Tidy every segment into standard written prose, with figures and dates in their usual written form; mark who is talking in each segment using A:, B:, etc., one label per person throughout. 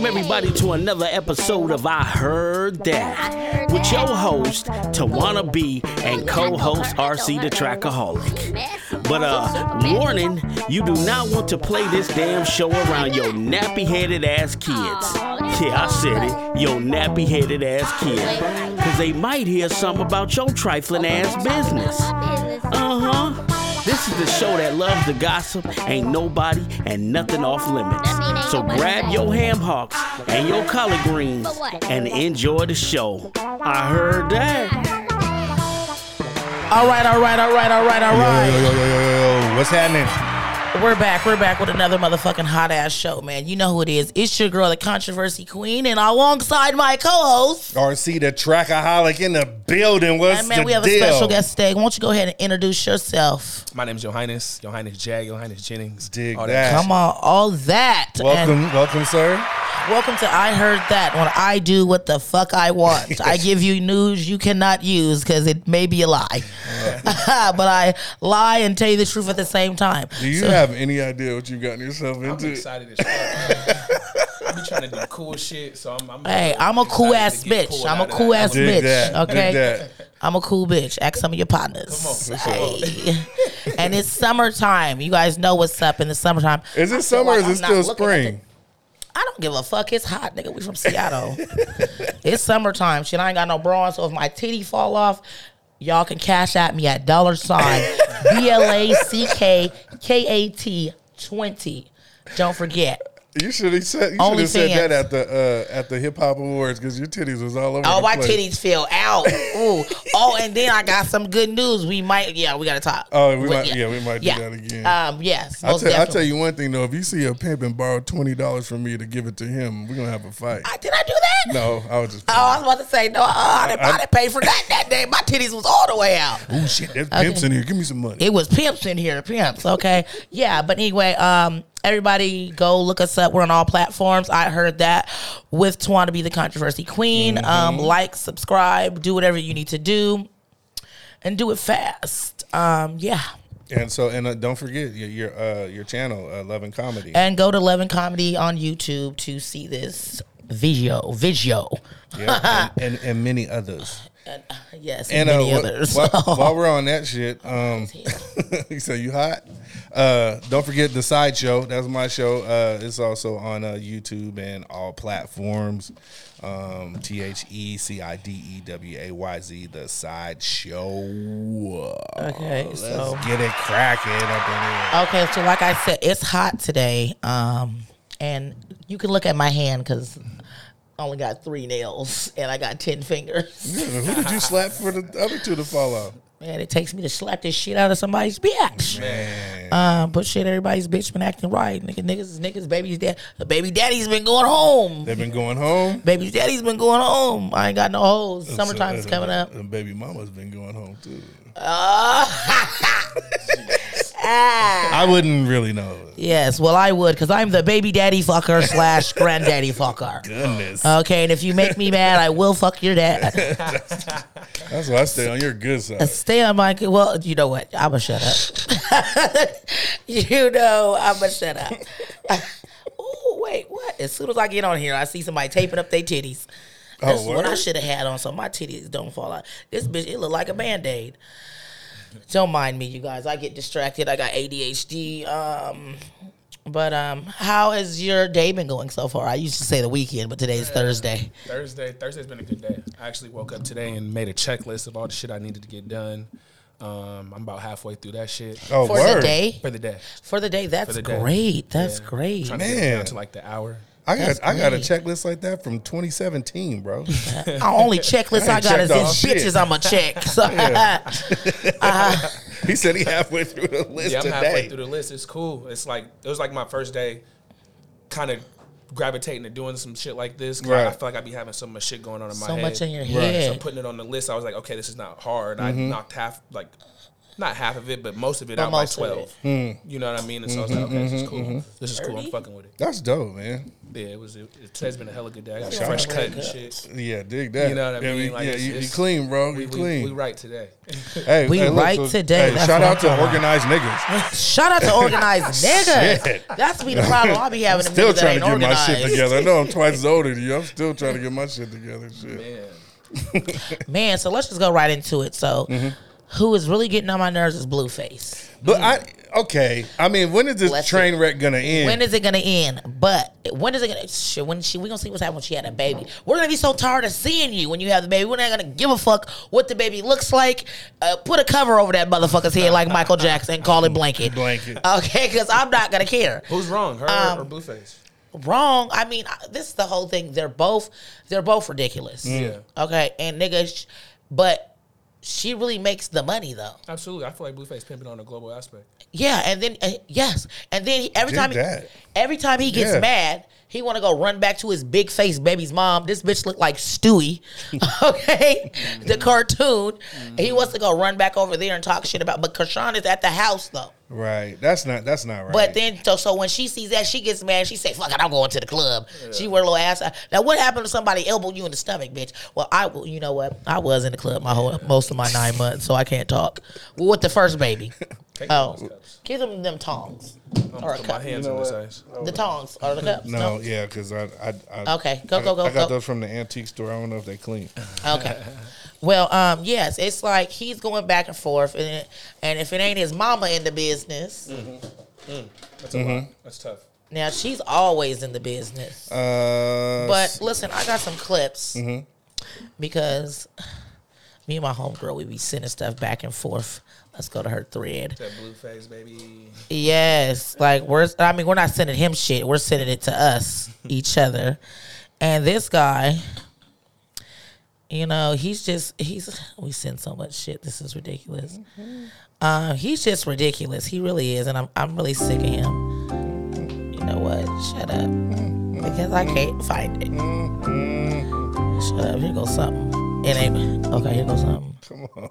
A: Welcome everybody to another episode of I Heard That with your host, Tawana B, and co-host RC the Trackaholic. But warning, you do not want to play this damn show around your nappy-headed ass kids. Yeah, I said it, your nappy-headed ass kids. Cause they might hear something about your trifling ass business. This is the show that loves the gossip, ain't nobody and nothing off limits. So grab your ham hocks and your collard greens and enjoy the show. I heard that.
B: All right.
C: Yo. What's happening?
B: We're back with another motherfucking hot ass show, man. You know who it is. It's your girl, the controversy queen, and alongside my co-host,
C: RC the Trackaholic in the building. What's
B: and man,
C: the
B: we have
C: deal?
B: a special guest today. Why don't you go ahead and introduce yourself?
D: My name's Johannes Jag, Johannes Jennings.
C: Dig
D: all
C: that.
B: Come on, all that.
C: Welcome, sir.
B: Welcome to I Heard That, when I do what the fuck I want. I give you news you cannot use because it may be a lie. But I lie and tell you the truth at the same time.
C: Do you have any idea what you've gotten yourself into?
D: I'm excited as fuck. I be trying to do cool shit, so
B: I'm a cool ass bitch. I'm a cool ass
C: Dig
B: bitch.
C: that.
B: Okay.
C: Dig that.
B: I'm a cool bitch. Ask some of your partners.
D: Come on.
B: Hey. And it's summertime. You guys know what's up in the summertime.
C: Is it summer or is it still spring?
B: I don't give a fuck. It's hot, nigga. We from Seattle. It's summertime. Shit, I ain't got no bra on, so if my titty fall off, y'all can cash at me at $BLACKKAT20. Don't forget.
C: You should have said that at the Hip Hop Awards because your titties was all over.
B: Oh,
C: the
B: my
C: place.
B: titties fell out. Ooh. Oh, and then I got some good news. We gotta talk.
C: Oh, we might do that again.
B: Yes.
C: I'll tell you one thing though. If you see a pimp and borrow $20 from me to give it to him, we're gonna have a fight.
B: Did I do that?
C: No, I was just.
B: Oh, I was about to say no. I didn't pay for that day. My titties was all the way out.
C: Oh shit, there's pimps in here. Give me some money.
B: It was pimps in here. Pimps. Okay. Yeah. But anyway, everybody go look us up. We're on all platforms. I Heard That with Tawana B, the controversy queen. Like, subscribe, do whatever you need to do, and do it fast. Yeah.
C: And so, don't forget your channel, Love and Comedy.
B: And go to Love and Comedy on YouTube to see this video.
C: Yeah, and many others.
B: Yes, and many others.
C: While we're on that shit, you say you hot? Don't forget the Sideshow. That's my show. It's also on YouTube and all platforms. THECIDEWAYZ, the Sideshow.
B: Okay,
C: Let's
B: so
C: get it cracking up in here.
B: Okay, so like I said, it's hot today. And you can look at my hand because I only got 3 nails and I got 10 fingers.
C: Yeah, who did you slap for the other 2 to fall off?
B: Man, it takes me to slap this shit out of somebody's bitch.
C: Man.
B: But shit, everybody's bitch been acting right. Niggas, baby's dad. The baby daddy's been going home.
C: They've been going home?
B: Baby's daddy's been going home. I ain't got no hoes. Summertime's coming up.
C: And baby mama's been going home too. I wouldn't really know.
B: Yes, well, I would, because I'm the baby daddy fucker / granddaddy fucker.
C: Goodness.
B: Okay, and if you make me mad, I will fuck your dad.
C: That's why I stay on your good side.
B: Stay on my... Well, you know what? I'm going to shut up. I'm going to shut up. Oh, wait, what? As soon as I get on here, I see somebody taping up their titties. That's what I should have had on so my titties don't fall out. This bitch, it look like a Band-Aid. Don't mind me, you guys. I get distracted. I got ADHD. But how has your day been going so far? I used to say the weekend, but today's Thursday.
D: Thursday's been a good day. I actually woke up today and made a checklist of all the shit I needed to get done. I'm about halfway through that shit.
C: Oh,
B: For
C: word.
B: the day?
D: For the day.
B: For the day. That's
D: For the day.
B: great. That's
D: Yeah.
B: great.
D: Trying to get it down to like the hour.
C: I got a
B: great.
C: checklist like that from 2017, bro.
B: The only checklist I got is
C: checked off
B: these
C: shit.
B: bitches I'ma check. So,
C: He said he halfway through the list
D: Yeah, I'm
C: today.
D: halfway through the list. It's cool. It was like my first day kind of gravitating to doing some shit like this. 'Cause
C: Right.
D: I feel like I be having so much shit going on in my
B: so
D: head.
B: much in your
D: So
B: head.
D: putting it on the list, I was like, okay, this is not hard. I knocked half, like Not half of it, but most of it out by 12. You know what I mean? And so I was like, okay, this is cool. This is cool. I'm fucking with it.
C: That's dope, man.
D: Yeah, today's been a hella good day. I got a fresh cut and shit.
C: Yeah, dig that.
D: You know what I mean?
C: Like, you clean, bro. You clean.
D: We right today.
C: Hey,
B: today.
C: Hey, shout out to organized niggas.
B: Shout out to organized niggas. That's be the problem. I'll be having
C: still
B: niggas
C: trying
B: that
C: to
B: ain't
C: get my shit
B: organized.
C: together. I know I'm twice as older than you. I'm still trying to get my shit together. Shit.
B: Man, so let's just go right into it. So, who is really getting on my nerves is Blueface.
C: But I mean, when is this train wreck gonna end?
B: When is it gonna end? But when is it gonna? Shit, we gonna see what's happening when she had a baby. We're gonna be so tired of seeing you when you have the baby. We're not gonna give a fuck what the baby looks like. Put a cover over that motherfucker's head like Michael Jackson and call it blanket. Okay, because I'm not gonna care.
D: Who's wrong, her or Blueface?
B: Wrong. I mean, this is the whole thing. They're both ridiculous.
D: Yeah.
B: Okay, and nigga, but she really makes the money though.
D: Absolutely, I feel like Blueface pimping on a global aspect.
B: Yeah, and then yes, and then every time he gets mad, he want to go run back to his big face baby's mom. This bitch look like Stewie, okay, the cartoon. He wants to go run back over there and talk shit about. But Krishan is at the house though.
C: Right, that's not right.
B: But then, so when she sees that, she gets mad. She say, "Fuck it, I'm going to the club." Yeah. She wear a little ass. Now, what happened to somebody elbow you in the stomach, bitch? Well, you know what? I was in the club most of my 9 months, so I can't talk. Well, with the first baby, give them tongs.
D: Or a cup. My hands in this ice.
B: The tongs or the cups?
C: No, yeah, because I
B: okay, go.
C: I got those from the antique store. I don't know if they clean.
B: Okay. Well, yes, it's like he's going back and forth, and if it ain't his mama in the business,
D: that's a lot. That's tough.
B: Now she's always in the business. But listen, I got some clips because me and my homegirl, we be sending stuff back and forth. Let's go to her thread.
D: That Blueface, baby.
B: Yes, like we're not sending him shit. We're sending it to us, each other, and this guy. You know, we send so much shit. This is ridiculous. He's just ridiculous. He really is, and I'm really sick of him. You know what? Shut up, because I can't find it. Shut up. Here goes something. It ain't okay. Here goes something.
C: Come on.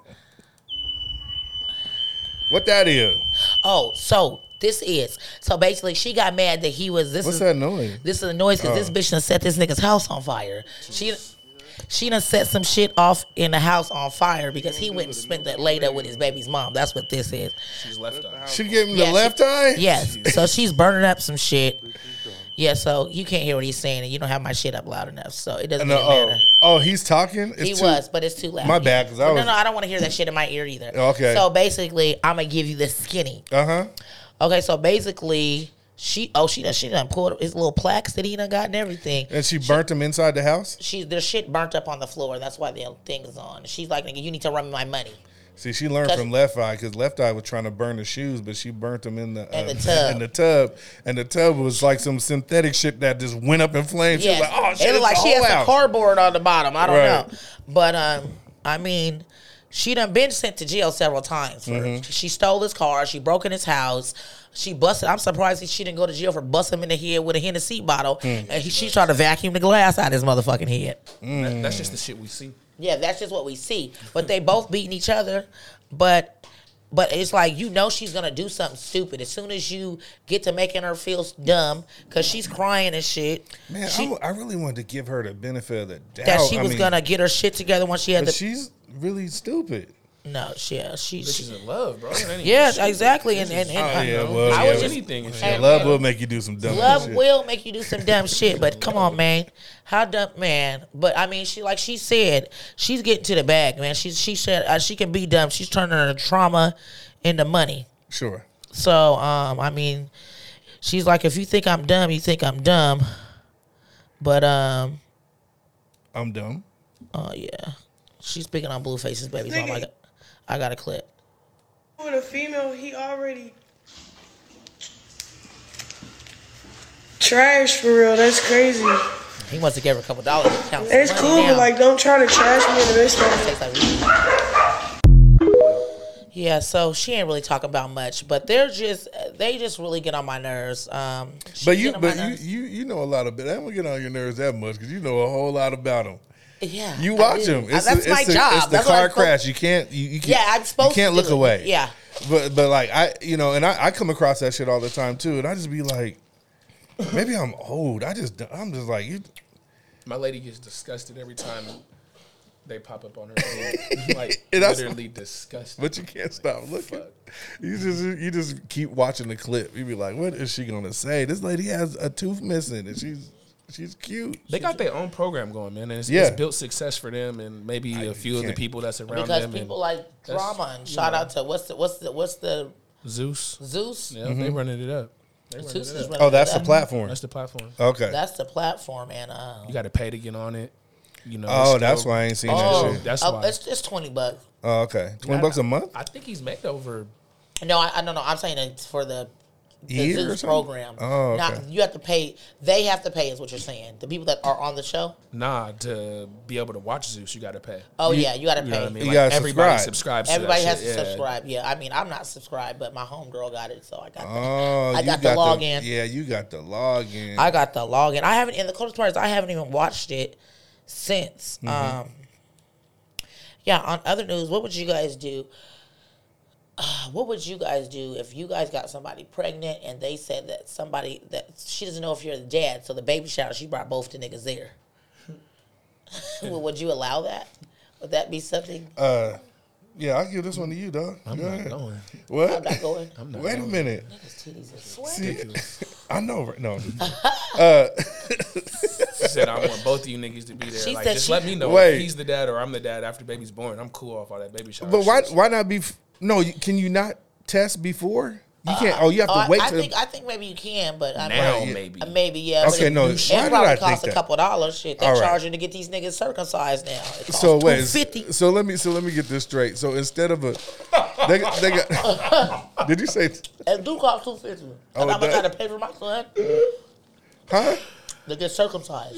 C: What that is?
B: Oh, so basically she got mad that he was.
C: What's that noise?
B: This is a noise because this bitch done set this nigga's house on fire. She done set some shit off in the house on fire because he went and spent that later with his baby's mom. That's what this is.
D: She's left eye.
C: She gave him the left eye?
B: Yes. So she's burning up some shit. Yeah, so you can't hear what he's saying, and you don't have my shit up loud enough, so it doesn't matter.
C: Oh, he's talking?
B: But it's too loud.
C: My bad. No,
B: I don't want to hear that shit in my ear either.
C: Okay.
B: So basically, I'm going to give you the skinny.
C: Uh-huh.
B: Okay, so basically... She done pulled his little plaques that he done got and everything.
C: And she burnt them inside the house?
B: There's shit burnt up on the floor. That's why the thing is on. She's like, nigga, you need to run me my money.
C: See, she learned from Left Eye because Left Eye was trying to burn the shoes, but she burnt them in the
B: tub.
C: In the tub, and the tub was like some synthetic shit that just went up in flames.
B: Yes.
C: She was like, "Oh shit!" It looked
B: like she has some cardboard on the bottom. I don't know, but I mean, she done been sent to jail several times. She stole his car. She broke in his house. She busted. I'm surprised she didn't go to jail for busting him in the head with a Hennessy bottle. And she tried to vacuum the glass out of his motherfucking head.
D: That's just the shit we see.
B: Yeah, that's just what we see. But they both beating each other. But it's like, you know, she's going to do something stupid. As soon as you get to making her feel dumb, because she's crying and shit.
C: Man, I really wanted to give her the benefit of the doubt.
B: That she was going to get her shit together once she had
C: she's really stupid.
B: No, she's
D: in love, bro.
B: Yeah, exactly. And
C: love will make you do some dumb shit.
B: Love will make you do some dumb shit. But come on, man, how dumb, man? But I mean, she said, she's getting to the bag, man. She said she can be dumb. She's turning her trauma into money.
C: Sure.
B: So I mean, she's like, if you think I'm dumb, you think I'm dumb. But
C: I'm dumb.
B: Oh yeah, she's speaking on Blueface's baby. Oh my God. I got a clip.
E: With a female, he already trash for real. That's crazy.
B: He must have gave her a couple dollars.
E: It's cool, but like, don't try to trash me in the midst of it.
B: Yeah, so she ain't really talking about much, but they just really get on my nerves.
C: But you know a lot about. I don't get on your nerves that much because you know a whole lot about them.
B: Yeah,
C: You watch them.
B: That's my job.
C: It's the
B: That's
C: car crash. You can't. You can't.
B: Yeah, I'm supposed.
C: You can't
B: to
C: look
B: do it.
C: away.
B: Yeah.
C: But like and I come across that shit all the time too, and I just be like, maybe I'm old. I'm just like you.
D: My lady gets disgusted every time they pop up on her feed. Like
C: That's-
D: literally disgusted.
C: But you can't stop looking.
D: Fuck.
C: You just keep watching the clip. You be like, what is she gonna say? This lady has a tooth missing, and she's cute.
D: They got their own program going, man, and it's built success for them and maybe a few of the
C: can't-
D: people that's around
B: Because
D: them.
B: people like drama, and shout out to what's the
D: Zeus.
B: Zeus?
D: Yeah, they running it up.
B: Zeus is running
C: Oh, that's
B: it
C: the
B: up.
C: platform.
D: That's the platform.
C: Okay.
B: That's the platform, and
D: You got to pay to get on it. You know.
C: Oh,
D: it's
C: that's
D: still-
C: why I ain't seen
B: oh,
C: that shit.
D: That's why.
B: it's $20.
C: Oh, okay. $20 a month?
D: I think he's made over.
B: No, I don't know. I'm saying it's for the
C: Year or
B: Zeus
C: something?
B: program.
C: Oh, okay.
B: Not, you have to pay. They have to pay, is what you're saying. The people that are on the show.
D: Nah, to be able to watch Zeus, you got to pay.
B: Oh yeah, you got to
D: You
B: pay.
D: know what I mean?
C: You
D: Like,
C: gotta
D: everybody
C: subscribe.
D: subscribes. To
B: Everybody
D: that
B: has
D: shit,
B: to
D: yeah.
B: subscribe. Yeah, I mean, I'm not subscribed, but my homegirl got it, so I got.
C: Oh,
B: I
C: you
B: got the login.
C: Yeah, you got the login.
B: I got the login. I haven't. And the coolest part is I haven't even watched it since. Yeah. On other news, what would you guys do? What would you guys do if you guys got somebody pregnant and they said that she doesn't know if you're the dad, so the baby shower she brought both the niggas there? Well, would you allow that? Would that be something?
C: Yeah, I'll give this one to you, dog.
D: I'm
C: Go
D: not
C: ahead.
D: going.
C: what?
B: I'm not going.
D: I'm not
C: Wait a
D: going.
C: minute.
B: Niggas' titties are sweating.
C: See, I know. Right? No.
D: She said, I want both of you niggas to be there.
B: She
D: Like,
B: said
D: just
B: she-
D: let me know
C: Wait.
D: if he's the dad or I'm the dad after baby's born. I'm cool off all that baby shower.
C: But
D: shit.
C: why not be? No, can you not test before? You can't. Oh, you have to wait.
B: I
C: till
B: think maybe you can, but I
D: now
B: mean,
D: maybe.
B: maybe yeah.
C: Okay,
B: but
C: no,
B: it
C: why did
B: probably
C: I think
B: costs a
C: that?
B: couple dollars. Shit, they're
C: All right.
B: charging to get these niggas circumcised now. It costs
C: So wait.
B: $250.
C: So let me get this straight. So instead of they got. Did you say?
B: It do cost $250.
C: Oh,
B: I'm
C: it
B: gonna
C: does?
B: try to pay for my son
C: Huh?
B: to get circumcised.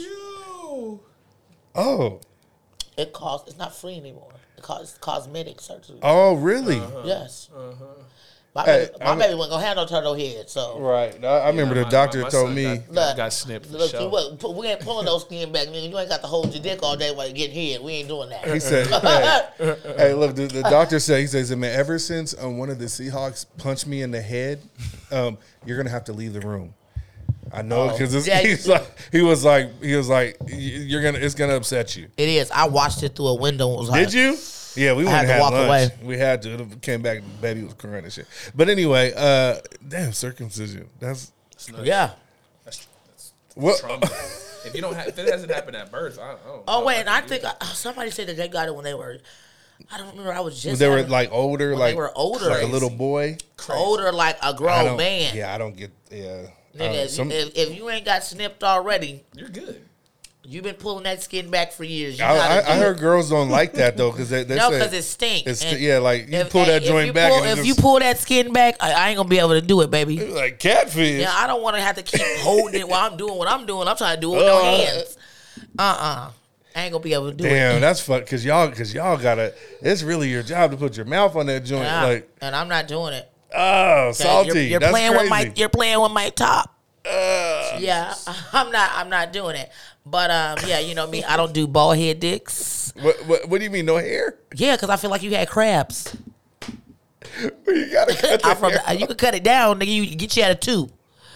C: Oh.
B: It costs. It's not free anymore. It costs cosmetic surgery.
C: Oh, really?
B: Yes. My
C: Hey,
B: baby wasn't gonna have no turtle head, so.
C: Right. I remember the doctor
D: my
C: told
D: son
C: me.
D: got snipped for
B: Look,
D: sure.
B: we ain't pulling those skin back, nigga. You ain't got to hold your dick all day while you getting head. We ain't doing that.
C: He said, hey, look, the doctor said, he says, man, ever since one of the Seahawks punched me in the head, you're going to have to leave the room. I know, because
B: Yeah,
C: he was like, it's going to upset you.
B: It is. I watched it through a window. And was like,
C: Did you? Yeah, we
B: had
C: went
B: to
C: and had
B: walk
C: lunch.
B: away.
C: We had to. It came back, the baby was crying and shit. But anyway, damn, circumcision. That's,
B: Yeah.
D: That's
C: what?
D: trauma. If it hasn't happened at birth, I don't know.
B: Oh wait, and I think somebody said that they got it when they were. I don't remember. I was just.
C: They were
B: having-
C: like older,
B: when
C: like
B: they were older,
C: like a little boy.
B: older, like a
C: I
B: grown
C: don't-
B: man.
C: Yeah, I don't get. Yeah,
B: Nigga, if you ain't got snipped already,
D: You're good.
B: you've been pulling that skin back for years. You
C: I
B: gotta do
C: heard
B: it.
C: girls don't like that though because they
B: No,
C: say
B: because it stinks.
C: it's
B: And
C: yeah, like you
B: if-
C: pull that
B: if
C: joint
B: you
C: back
B: pull-
C: and
B: if you pull that skin back, I ain't gonna be able to do it, baby.
C: like catfish.
B: Yeah, I don't want to have to keep holding it while I'm doing what I'm doing. I'm trying to do it with no hands. I ain't gonna be able to do it.
C: Damn, that's fuck because y'all gotta. It's really your job to put your mouth on that joint.
B: Yeah,
C: Like,
B: and I'm not doing it.
C: oh, salty.
B: You're
C: That's
B: playing
C: crazy.
B: with you're playing with my top. Yeah, I'm not doing it. But yeah, you know me, I don't do bald head dicks.
C: What do you mean no hair?
B: Yeah, because I feel like you had crabs.
C: You gotta cut
B: I'm
C: that
B: from
C: hair.
B: you can cut it down, nigga. You get you at a 2.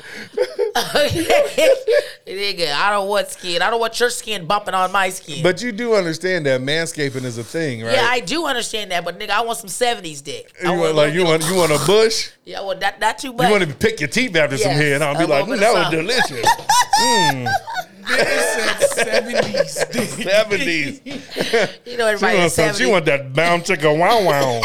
B: Nigga, I don't want skin. I don't want your skin bumping on my skin.
C: But you do understand that manscaping is a thing, right?
B: yeah, I do understand that. But nigga, I want some 70s dick. I
C: You want you want a bush?
B: Yeah, well, not too much.
C: You want to pick your teeth after some
B: Yes,
C: hair, and I'll be
B: a
C: like,
B: little bit
C: that
B: of
C: was
B: something.
C: delicious.
D: 70s.
C: 70s.
B: You know everybody in the 70s.
C: She want that bound chicka wow wow.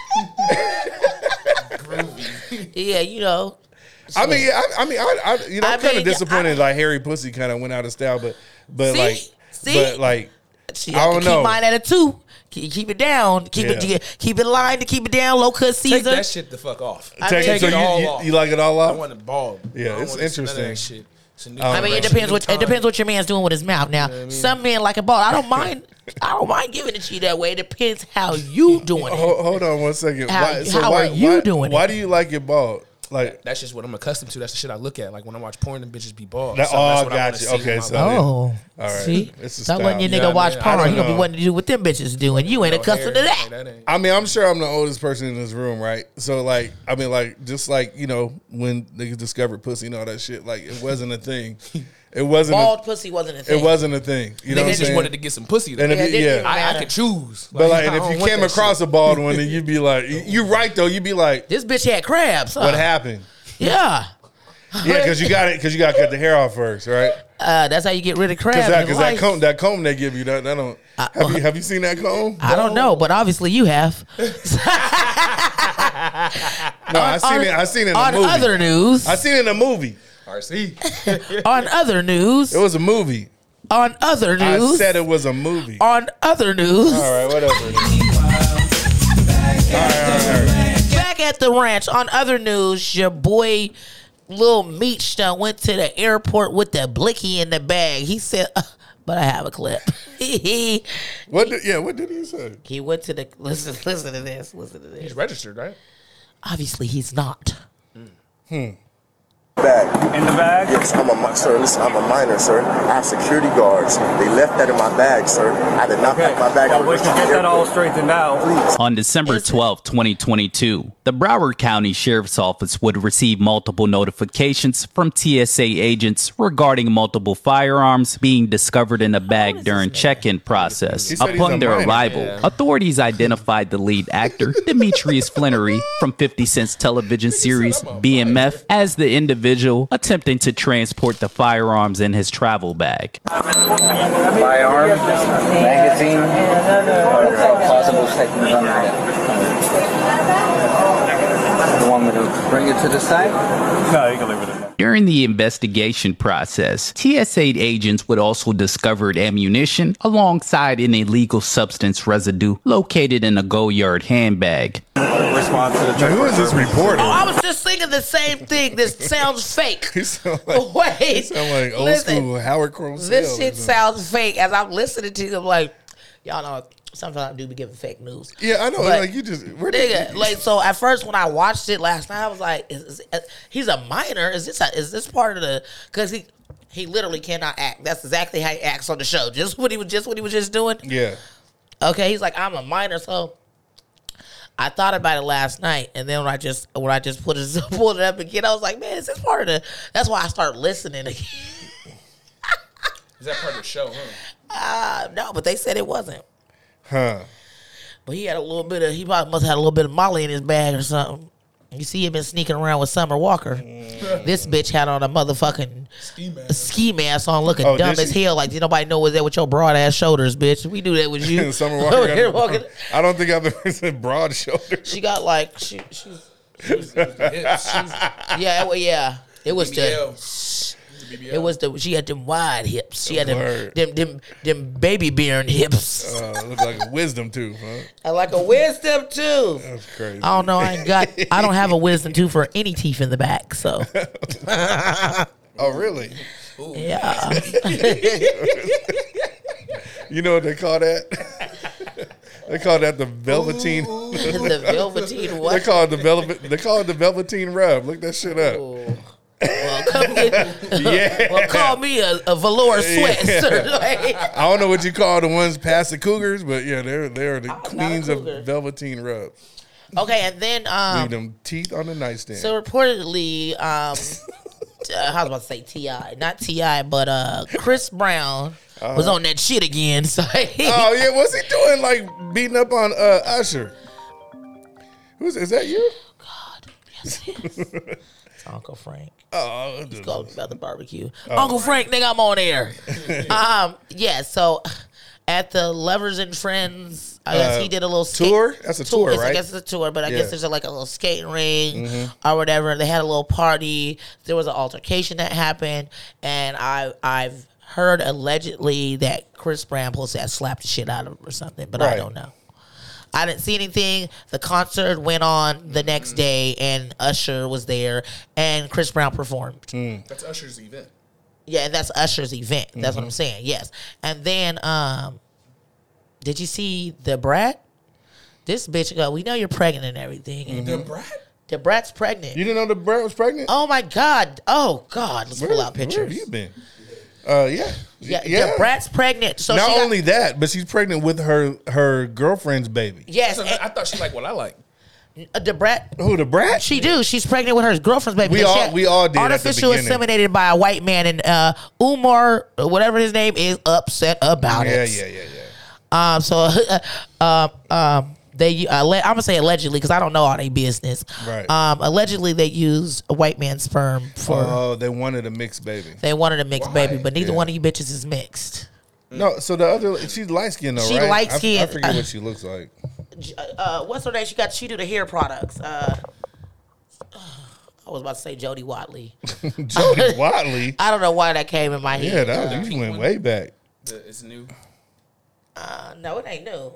B: Yeah, you know.
C: I mean, I'm
B: I
C: kind
B: mean,
C: of disappointed. Like Harry Pussy kind of went out of style, but
B: See?
C: I don't know.
B: Keep mine at a 2. Keep it down. Keep it lined to keep it down. Low cut
D: Take
B: Caesar.
D: that shit the fuck off.
C: Take
B: mean-
C: so
D: it all
C: you,
D: off.
C: you like it all
D: I
C: off?
D: want it bald.
C: Yeah,
D: I don't
C: it's
D: want to see none of that
C: interesting.
D: shit. It's a new
B: I mean, it
D: generation,
B: depends
D: new
B: what
D: time.
B: it depends what your man's doing with his mouth. Now, some men like it bald. I don't mind. I don't mind giving it to you that way. It depends how you doing it.
C: Hold on one second.
B: How are you doing
C: Why
B: it?
C: do you like it bald? Like
D: That's just what I'm accustomed to. That's the shit I look at. Like when I watch porn, them bitches be bald.
C: That-
D: So that's
C: oh,
D: what I wanna
C: gotcha.
D: see
C: Okay,
D: in my
C: so-
D: life.
B: Oh,
C: All right.
B: See?
C: It's a
B: Stop
C: style.
B: letting your nigga watch porn. He gonna be wanting to do what them bitches do, and you ain't accustomed to that.
C: I mean, I'm sure I'm the oldest person in this room, right? So, like, I mean, like, just like, you know, when niggas discovered pussy and all that shit, like, it wasn't a thing. It wasn't
B: Bald pussy wasn't a thing.
C: It wasn't a thing. You know what I'm
D: Niggas just
C: saying?
D: wanted to get some pussy.
C: And if you,
D: I could choose.
C: But like, and
D: I
C: if
D: don't
C: you
D: want
C: came
D: that
C: across
D: shit.
C: a bald one, then you'd be like, you're right though. You'd be like,
B: this bitch had crabs. Huh?
C: what happened?
B: Yeah.
C: Yeah, because you got to cut the hair off first, right?
B: That's how you get rid of crabs.
C: Because that comb they give you, that don't. Have you seen that comb?
B: I don't know, but obviously you have.
C: No, I seen it in a movie.
B: On other news.
C: I seen it in a movie.
D: RC.
B: On other news.
C: It was a movie.
B: On other news.
C: I said it was a movie.
B: On other news.
C: All right, whatever. All right.
B: Back at the ranch. On other news, your boy Lil Meech went to the airport with the blicky in the bag. He said, but I have a clip.
C: What did he say?
B: He went to the listen to this.
D: He's registered, right?
B: Obviously, he's not.
F: Bag.
G: In the bag?
F: Yes, I'm a minor, sir. I have security guards. They left that in my bag, sir. I did not pack my bag.
G: Well, we can get that all straightened out.
F: Please.
H: On December 12, 2022, the Broward County Sheriff's Office would receive multiple notifications from TSA agents regarding multiple firearms being discovered in a bag during check-in process.
C: He said he's
H: Upon
C: a
H: their
C: minor.
H: arrival, authorities identified the lead actor, Demetrius Flannery, from 50 Cent's television series BMF as the individual attempting to transport the firearms in his travel bag.
G: Firearms, magazine, or possible seconds on that. You want me to bring it to the side? No, you can leave it in there.
H: During the investigation process, TSA agents would also discover ammunition alongside an illegal substance residue located in a Go-Yard handbag.
G: Response to the check.
C: Who is this reporter?
B: Oh, I was just thinking the same thing. This sounds fake.
C: He sound like,
B: Wait.
C: old
B: Listen,
C: school Howard Cosell.
B: This shit sounds fake. As I'm listening to you, I'm like, y'all know, sometimes I do be giving fake news.
C: Yeah, I know.
B: But,
C: Like you just
B: nigga, like so. At first, when I watched it last night, I was like, "He's a minor. Is this part of the?" Because he literally cannot act. That's exactly how he acts on the show. Just what he was just doing.
C: Yeah.
B: Okay, he's like, I'm a minor, so I thought about it last night, and then when I just pulled it up again, I was like, man, is this part of the? That's why I started listening again.
D: Is that part of the show, huh?
B: No, but they said it wasn't.
C: Huh.
B: But he probably must have had a little bit of Molly in his bag or something. You see him been sneaking around with Summer Walker. This bitch had on a motherfucking ski mask on, looking dumb as hell. Like, did nobody know was there with your broad ass shoulders, bitch? We knew that was you.
C: Summer Walker. I don't think I've ever said broad shoulders.
B: She got like she's yeah. It was she had them wide hips. She had them baby bearing hips.
C: Look like a wisdom tooth, huh?
B: I like a wisdom tooth.
C: That's crazy.
B: I don't know. I don't have a wisdom tooth for any teeth in the back. So.
C: Oh, really?
B: Yeah.
C: You know what they call that? They call that the velveteen.
B: The velveteen what?
C: They call it the velveteen rub. Look that shit up.
B: Ooh. Well, call me a velour sweat.
C: Yeah. I don't know what you call the ones past the cougars, but yeah, they're the queens of velveteen rubs.
B: Okay, and then
C: leave them teeth on the nightstand.
B: So reportedly, I was about to say T.I., not T.I., but Chris Brown was on that shit again. So
C: oh yeah, what's he doing? Like beating up on Usher? Is that you?
B: God, yes it is. It's Uncle Frank.
C: Oh,
B: he's calling about the barbecue. Uncle Frank, nigga, I'm on air. Yeah. So at the Lovers and Friends, I guess he did a little
C: tour. That's a tour, right?
B: I guess it's a tour, but I guess there's like a little skating ring or whatever. They had a little party. There was an altercation that happened, and I've heard allegedly that Chris Brown supposed to have slapped the shit out of him or something, but I don't know. I didn't see anything. The concert went on the next day, and Usher was there, and Chris Brown performed.
D: That's Usher's event.
B: Yeah, and that's Usher's event. That's what I'm saying. Yes, and then did you see the brat? This bitch go, we know you're pregnant and everything. And
D: The brat?
B: The brat's pregnant.
C: You didn't know the brat was pregnant?
B: Oh my God! Oh God! Let's pull out pictures.
C: Where have you been?
B: Yeah. The brat's pregnant. So
C: not only that, but she's pregnant with her girlfriend's baby.
B: Yes.
D: I thought she liked what I like.
B: The brat.
C: Who, the brat?
B: She do. She's pregnant with her girlfriend's baby.
C: We all did.
B: Artificial inseminated by a white man, and Umar, whatever his name is, upset about it. Yeah. They I'm gonna say allegedly because I don't know all their business.
C: Right.
B: Allegedly they used a white man's sperm for.
C: Oh, they wanted a mixed baby.
B: They wanted a mixed baby, but neither one of you bitches is mixed.
C: No, so the other, she's light skinned though, right?
B: She light skinned.
C: I forget what she looks like.
B: What's her name? She do the hair products. I was about to say Jody Watley.
C: Jody Watley.
B: I don't know why that came in my head.
C: Yeah, you went way back.
D: It's new.
B: No, it ain't new.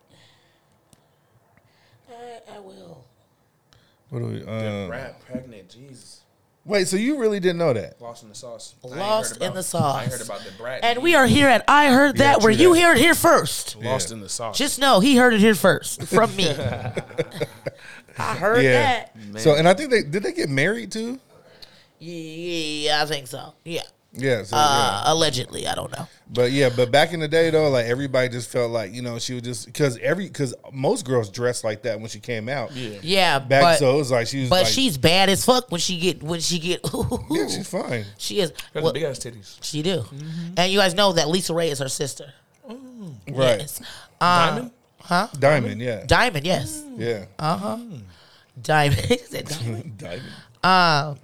B: I will.
C: What do we?
D: Rat pregnant, Jesus.
C: Wait, so you really didn't know that?
D: Lost in the sauce.
B: Lost in the sauce.
D: I ain't heard about the brat.
B: And we are here at I Heard That, where you heard it here first.
D: Lost in the sauce.
B: Just know he heard it here first from me. I heard that.
C: Man. So, and I think did they get married too?
B: Yeah, I think so. Yeah.
C: Yeah, so,
B: allegedly, I don't know.
C: But back in the day though, like everybody just felt like, you know, she was just because most girls dressed like that when she came out.
B: Yeah.
C: So it was like she was.
B: But
C: like,
B: she's bad as fuck when she get. Yeah,
C: she's fine.
B: She is.
D: Got big ass titties.
B: She do. Mm-hmm. And you guys know that Lisa Ray is her sister.
C: Right.
B: Yes.
D: Diamond.
B: Huh?
C: Diamond. Yeah.
B: Diamond. Yes.
C: Yeah.
B: Diamond. Is it Diamond?
C: Diamond.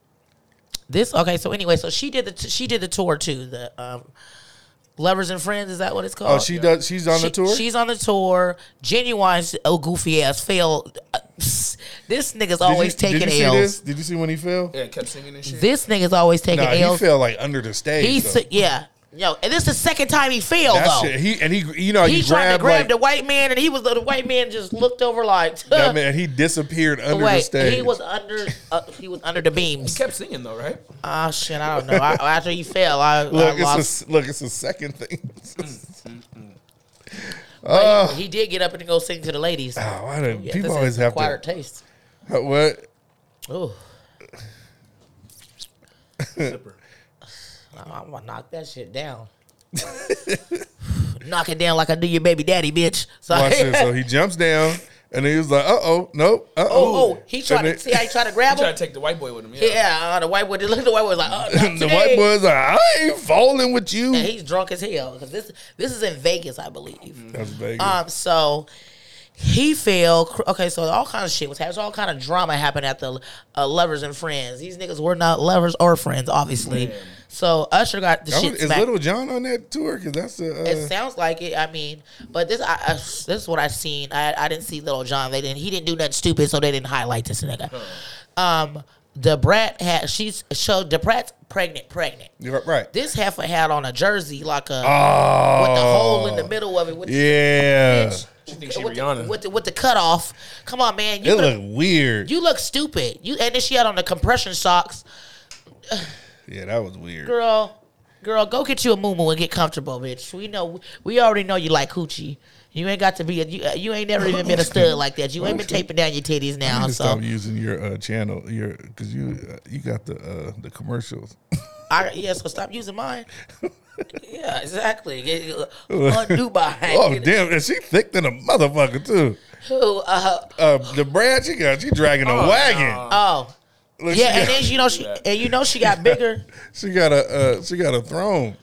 B: So anyway, so she did the tour too. The Lovers and Friends, is that what it's called?
C: Oh, she does. She's on the tour.
B: She's on the tour. Genuine's goofy ass failed. This nigga's always taking L's.
C: Did you see when he fell?
D: Yeah, kept singing and shit.
B: This nigga's always taking L's.
C: He fell like under the stage.
B: Yo, and this is the second time he failed though.
C: He
B: tried to grab the white man, and the white man just looked over like
C: that man. He disappeared under the stage.
B: He was under the beams.
D: He kept singing though, right?
B: Oh shit, I don't know. After he fell,
C: it's a second thing.
B: He did get up and go sing to the ladies.
C: Oh, people always have
B: acquired taste.
C: What?
B: Oh. I'm gonna knock that shit down. Knock it down like I do your baby daddy, bitch.
C: Watch this. So he jumps down, and he was like, nope.
B: He tried to see how he tried to grab him.
D: He tried to take the white boy with him.
B: Yeah, the white boy. Look at the white boy. Like,
C: the white boy's like, I ain't falling with you.
B: And he's drunk as hell because this is in Vegas, I believe.
C: That's Vegas.
B: So he fell. Okay, so all kind of shit was happening. So all kind of drama happened at the Lovers and Friends. These niggas were not lovers or friends, obviously. Man. So Usher got the shit smacked.
C: Is Little John on that tour? Because that's
B: it sounds like it. I mean, but this is what I've seen. I didn't see Little John. He didn't do nothing stupid, so they didn't highlight this nigga. The brat showed the brat's pregnant.
C: You're right.
B: This heifer had on a jersey like with the hole in the middle of it. Bitch.
D: She thinks she's Rihanna.
B: With the cutoff. Come on, man.
C: You look weird.
B: You look stupid. And then she had on the compression socks.
C: Yeah, that was weird.
B: Girl, go get you a muumuu and get comfortable, bitch. We already know you like coochie. You ain't got to be you ain't never even been a stud like that. You ain't been taping down your titties now. So
C: stop using your channel, because you got the commercials.
B: So stop using mine. Yeah, exactly. Dubai.
C: Oh damn, and she thick than a motherfucker too.
B: Who?
C: The Brad she dragging a wagon.
B: Oh. Look, yeah, and then she got bigger.
C: she got a throne.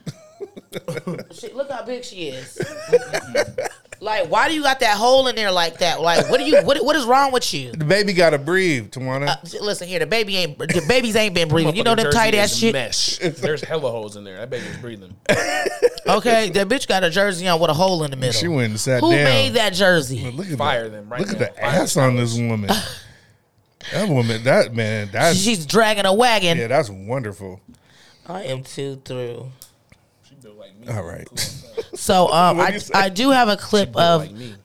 B: Look how big she is. Like, why do you got that hole in there like that? Like, what is wrong with you?
C: The baby got to breathe, Tawana.
B: Listen here, the babies ain't been breathing. You know them tight ass shit.
D: Mesh. There's hella holes in there. That baby's breathing.
B: Okay, that bitch got a jersey on with a hole in the middle.
C: She went and sat
B: down.
C: Who
B: made that jersey?
C: Look at
D: Fire them right now.
C: Look at the ass on this woman. That woman,
B: she's dragging a wagon.
C: Yeah, that's wonderful.
B: I am too through.
D: She built like me.
C: All right.
B: So I do have a clip of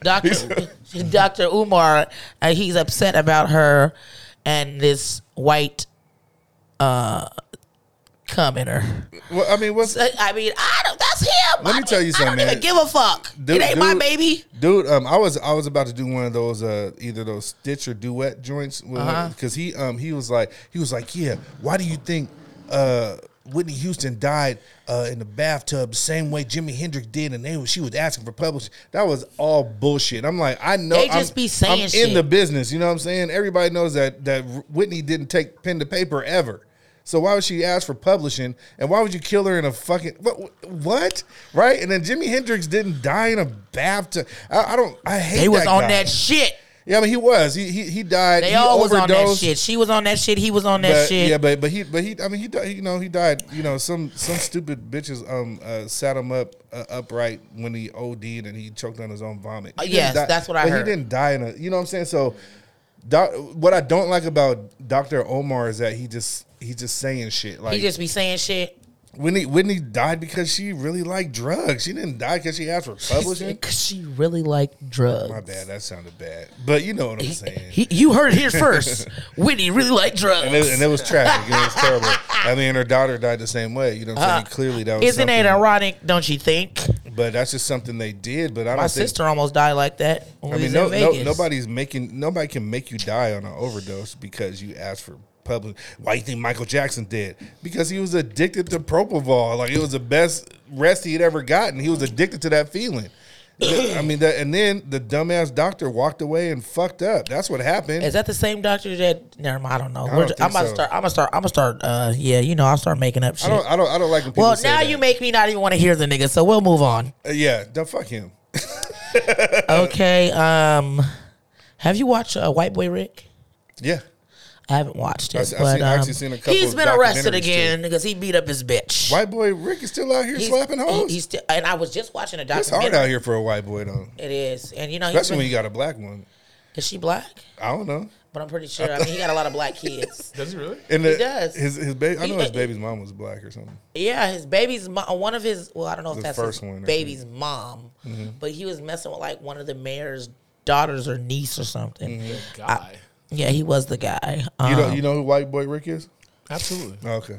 B: Dr. Umar. He's upset about her and this white commenter.
C: Well, I mean, that's
B: him.
C: Let me tell you something, man.
B: I don't even give a fuck. It ain't my baby.
C: Dude, I was about to do one of those either those Stitch or Duet joints because he was like, yeah, why do you think Whitney Houston died in the bathtub the same way Jimi Hendrix did, and she was asking for publishing. That was all bullshit. I'm like, I know
B: they just be saying
C: I'm
B: shit.
C: in the business. You know what I'm saying? Everybody knows that Whitney didn't take pen to paper ever. So why would she ask for publishing? And why would you kill her in a fucking what? Right? And then Jimi Hendrix didn't die in a bathtub. I hate.
B: They was
C: that
B: on
C: guy.
B: that shit.
C: Yeah, I mean he was. He died.
B: They
C: he
B: all was on that
C: overdosed.
B: shit. She was on that shit. He was on that shit.
C: Yeah, but he I mean he died. He died. Some stupid bitches sat him up upright when he OD'd and he choked on his own vomit.
B: Yes, that's what I heard.
C: He didn't die in a. You know what I'm saying? So, what I don't like about Dr. Omar is that he's just saying shit. Like
B: he just be saying shit.
C: Whitney died because she really liked drugs. She didn't die because she asked for publishing.
B: Because she really liked drugs.
C: My bad. That sounded bad. But you know what I'm saying.
B: You heard it here first. Whitney really liked drugs.
C: And it was tragic. It was terrible. I mean, her daughter died the same way. You know what I'm saying? Clearly, that was
B: Isn't it ironic, don't you think?
C: But that's just something they did. But I don't
B: My
C: think...
B: sister almost died like that when we was in Vegas.
C: Nobody can make you die on an overdose because you asked for public. Why do you think Michael Jackson did? Because he was addicted to propofol. Like it was the best rest he had ever gotten. He was addicted to that feeling. I mean, and then the dumbass doctor walked away and fucked up. That's what happened.
B: Is that the same doctor that? Never mind. I don't know.
C: I'm
B: gonna start. I'll start making up shit.
C: I don't like when people
B: Well,
C: say
B: now
C: that.
B: you make me not even want to hear the nigga. So we'll move on.
C: Don't fuck him.
B: Okay. Have you watched White Boy Rick?
C: Yeah.
B: I haven't watched it,
C: I've actually seen a couple
B: he's
C: of
B: been arrested
C: documentaries,
B: again because he beat up his bitch.
C: White boy Rick is still out here slapping hoes.
B: He's still, and I was just watching a
C: It's
B: documentary.
C: hard out here for a white boy though.
B: It is, and
C: especially when you got a black one.
B: Is she black?
C: I don't know,
B: but I'm pretty sure. I mean, he got a lot of black kids.
D: Does he really?
B: He does.
C: His baby. I know his baby's mom was black or something.
B: Yeah, his baby's mom. One of his. Well, I don't know if that's
C: first
B: his
C: one,
B: baby's mom, but he was messing with like one of the mayor's daughters or niece or something.
D: Guy.
B: Yeah, he was the guy.
C: You know who White Boy Rick is?
D: Absolutely.
C: Okay.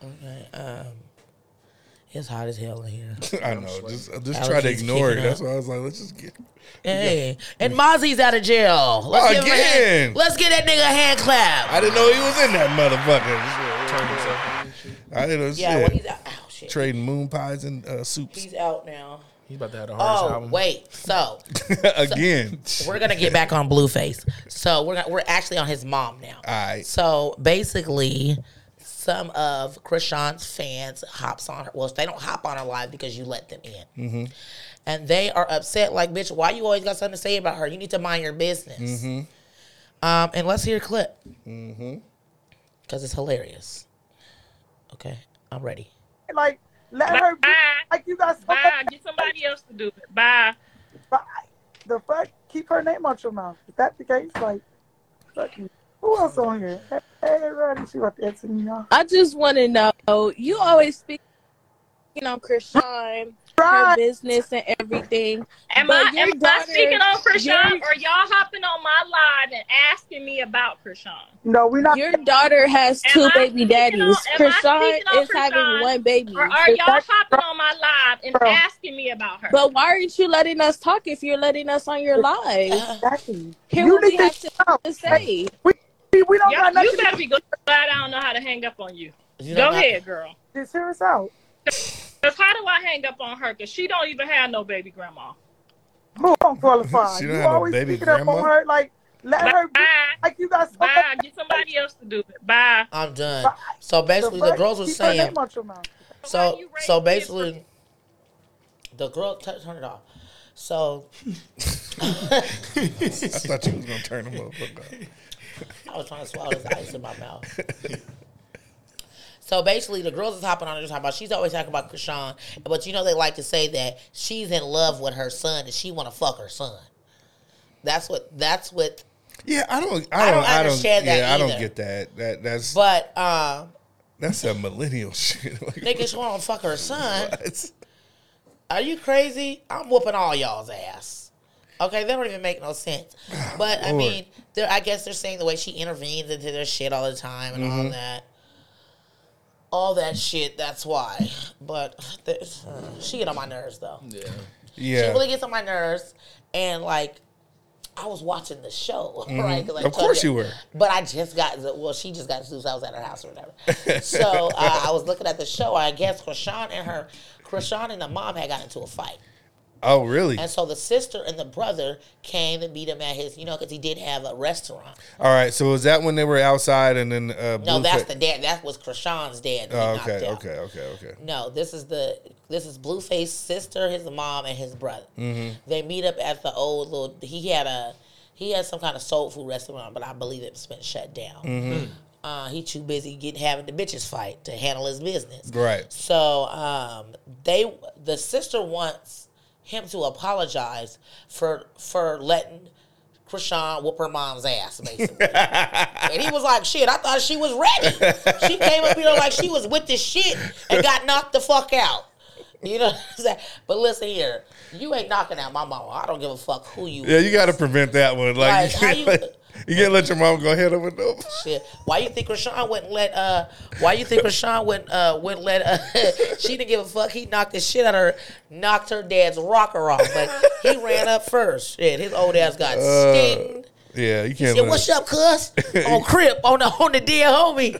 B: It's hot as hell in here.
C: I know. Just try to ignore it. That's why I was like, let's just get.
B: Hey, and Mozzie's out of jail. Let's give him let's get that nigga a hand clap.
C: I didn't know he was in that motherfucker. I didn't know.
B: Yeah, well, he's out. Oh, shit.
C: Trading moon pies and soups.
B: He's out now.
D: He's about to have the hardest album.
B: Wait, so
C: again,
B: we're gonna get back on Blueface. So we're actually on his mom now.
C: All right.
B: So basically, some of Krishan's fans hops on her. Well, they don't hop on her live because you let them in, and they are upset. Like, bitch, why you always got something to say about her? You need to mind your business. And let's hear a clip because it's hilarious. Okay, I'm ready.
I: Like. Let her be like you guys.
J: Bye. Get somebody else to do it. Bye.
I: Bye. The fuck? Keep her name out your mouth. Is that the case? Like, fucking. Who else on here? Hey, everybody, she about to answer me now.
J: I just want to know. You always speak on Krishan, her business and everything.
K: Am I speaking on Krishan, or y'all hopping on my live and asking me about Krishan?
I: No, we're not.
J: Your daughter has two baby daddies. Krishan is having one baby.
K: Or are y'all hopping on my live and asking me about her?
J: But why aren't you letting us talk if you're letting us on your live?
I: Exactly.
J: Hear what we have to say.
I: We don't got nothing.
K: You better be glad I don't know how to hang up on you.
B: You
K: Go ahead, girl.
I: Just hear us out.
K: Because how do I hang up on her? Because she don't even have no baby grandma.
I: Who don't qualify?
C: She don't
I: You
C: have no
I: always
C: baby
I: speaking up
C: grandma?
I: on her. Like, let her be. Like you guys.
K: Bye. Get somebody else to do it. Bye.
B: I'm done. So basically, the girls were saying. So basically, the girl turn it off. So
C: I thought you was gonna turn them up.
B: I was trying to swallow this ice in my mouth. So basically, the girls is hopping on her talking about. She's always talking about Krishan, but you know they like to say that she's in love with her son and she want to fuck her son. That's what.
C: Yeah, I don't
B: understand that.
C: Yeah,
B: either.
C: I don't get that. That's.
B: But
C: that's a millennial shit. Like,
B: nigga, she want to fuck her son.
C: What?
B: Are you crazy? I'm whooping all y'all's ass. Okay, that don't even make no sense. But I mean, I guess they're saying the way she intervenes into their shit all the time and all that. All that shit, that's why. But she get on my nerves, though.
C: Yeah.
B: She really gets on my nerves. And, like, I was watching the show, right?
C: Of course you were.
B: But I just got, she just got sued, so I was at her house or whatever. So I was looking at the show. I guess Krishan and the mom had got into a fight.
C: Oh, really?
B: And so the sister and the brother came to meet him at his, because he did have a restaurant.
C: All right. So was that when they were outside and then
B: No, that's the dad. That was Krishan's dad.
C: Oh, okay.
B: No, this is Blueface's sister, his mom, and his brother.
C: Mm-hmm.
B: They meet up at the old little. He had some kind of soul food restaurant, but I believe it's been shut down.
C: Mm-hmm.
B: He too busy having the bitches fight to handle his business.
C: Right.
B: So the sister wants him to apologize for letting Krishan whoop her mom's ass, basically. And he was like, shit, I thought she was ready. She came up here like she was with this shit and got knocked the fuck out. You know what I'm saying? But listen here, you ain't knocking out my mama. I don't give a fuck who you
C: Yeah, you got to prevent that one. Like you can't let your mom go head over no.
B: Shit. Why you think Krishan wouldn't let? She didn't give a fuck. He knocked the shit out of her, knocked her dad's rocker off, but he ran up first. Shit, his old ass got stinged.
C: Yeah, you can't.
B: Said, "What's up, cuz?" On Crip, on the dead homie.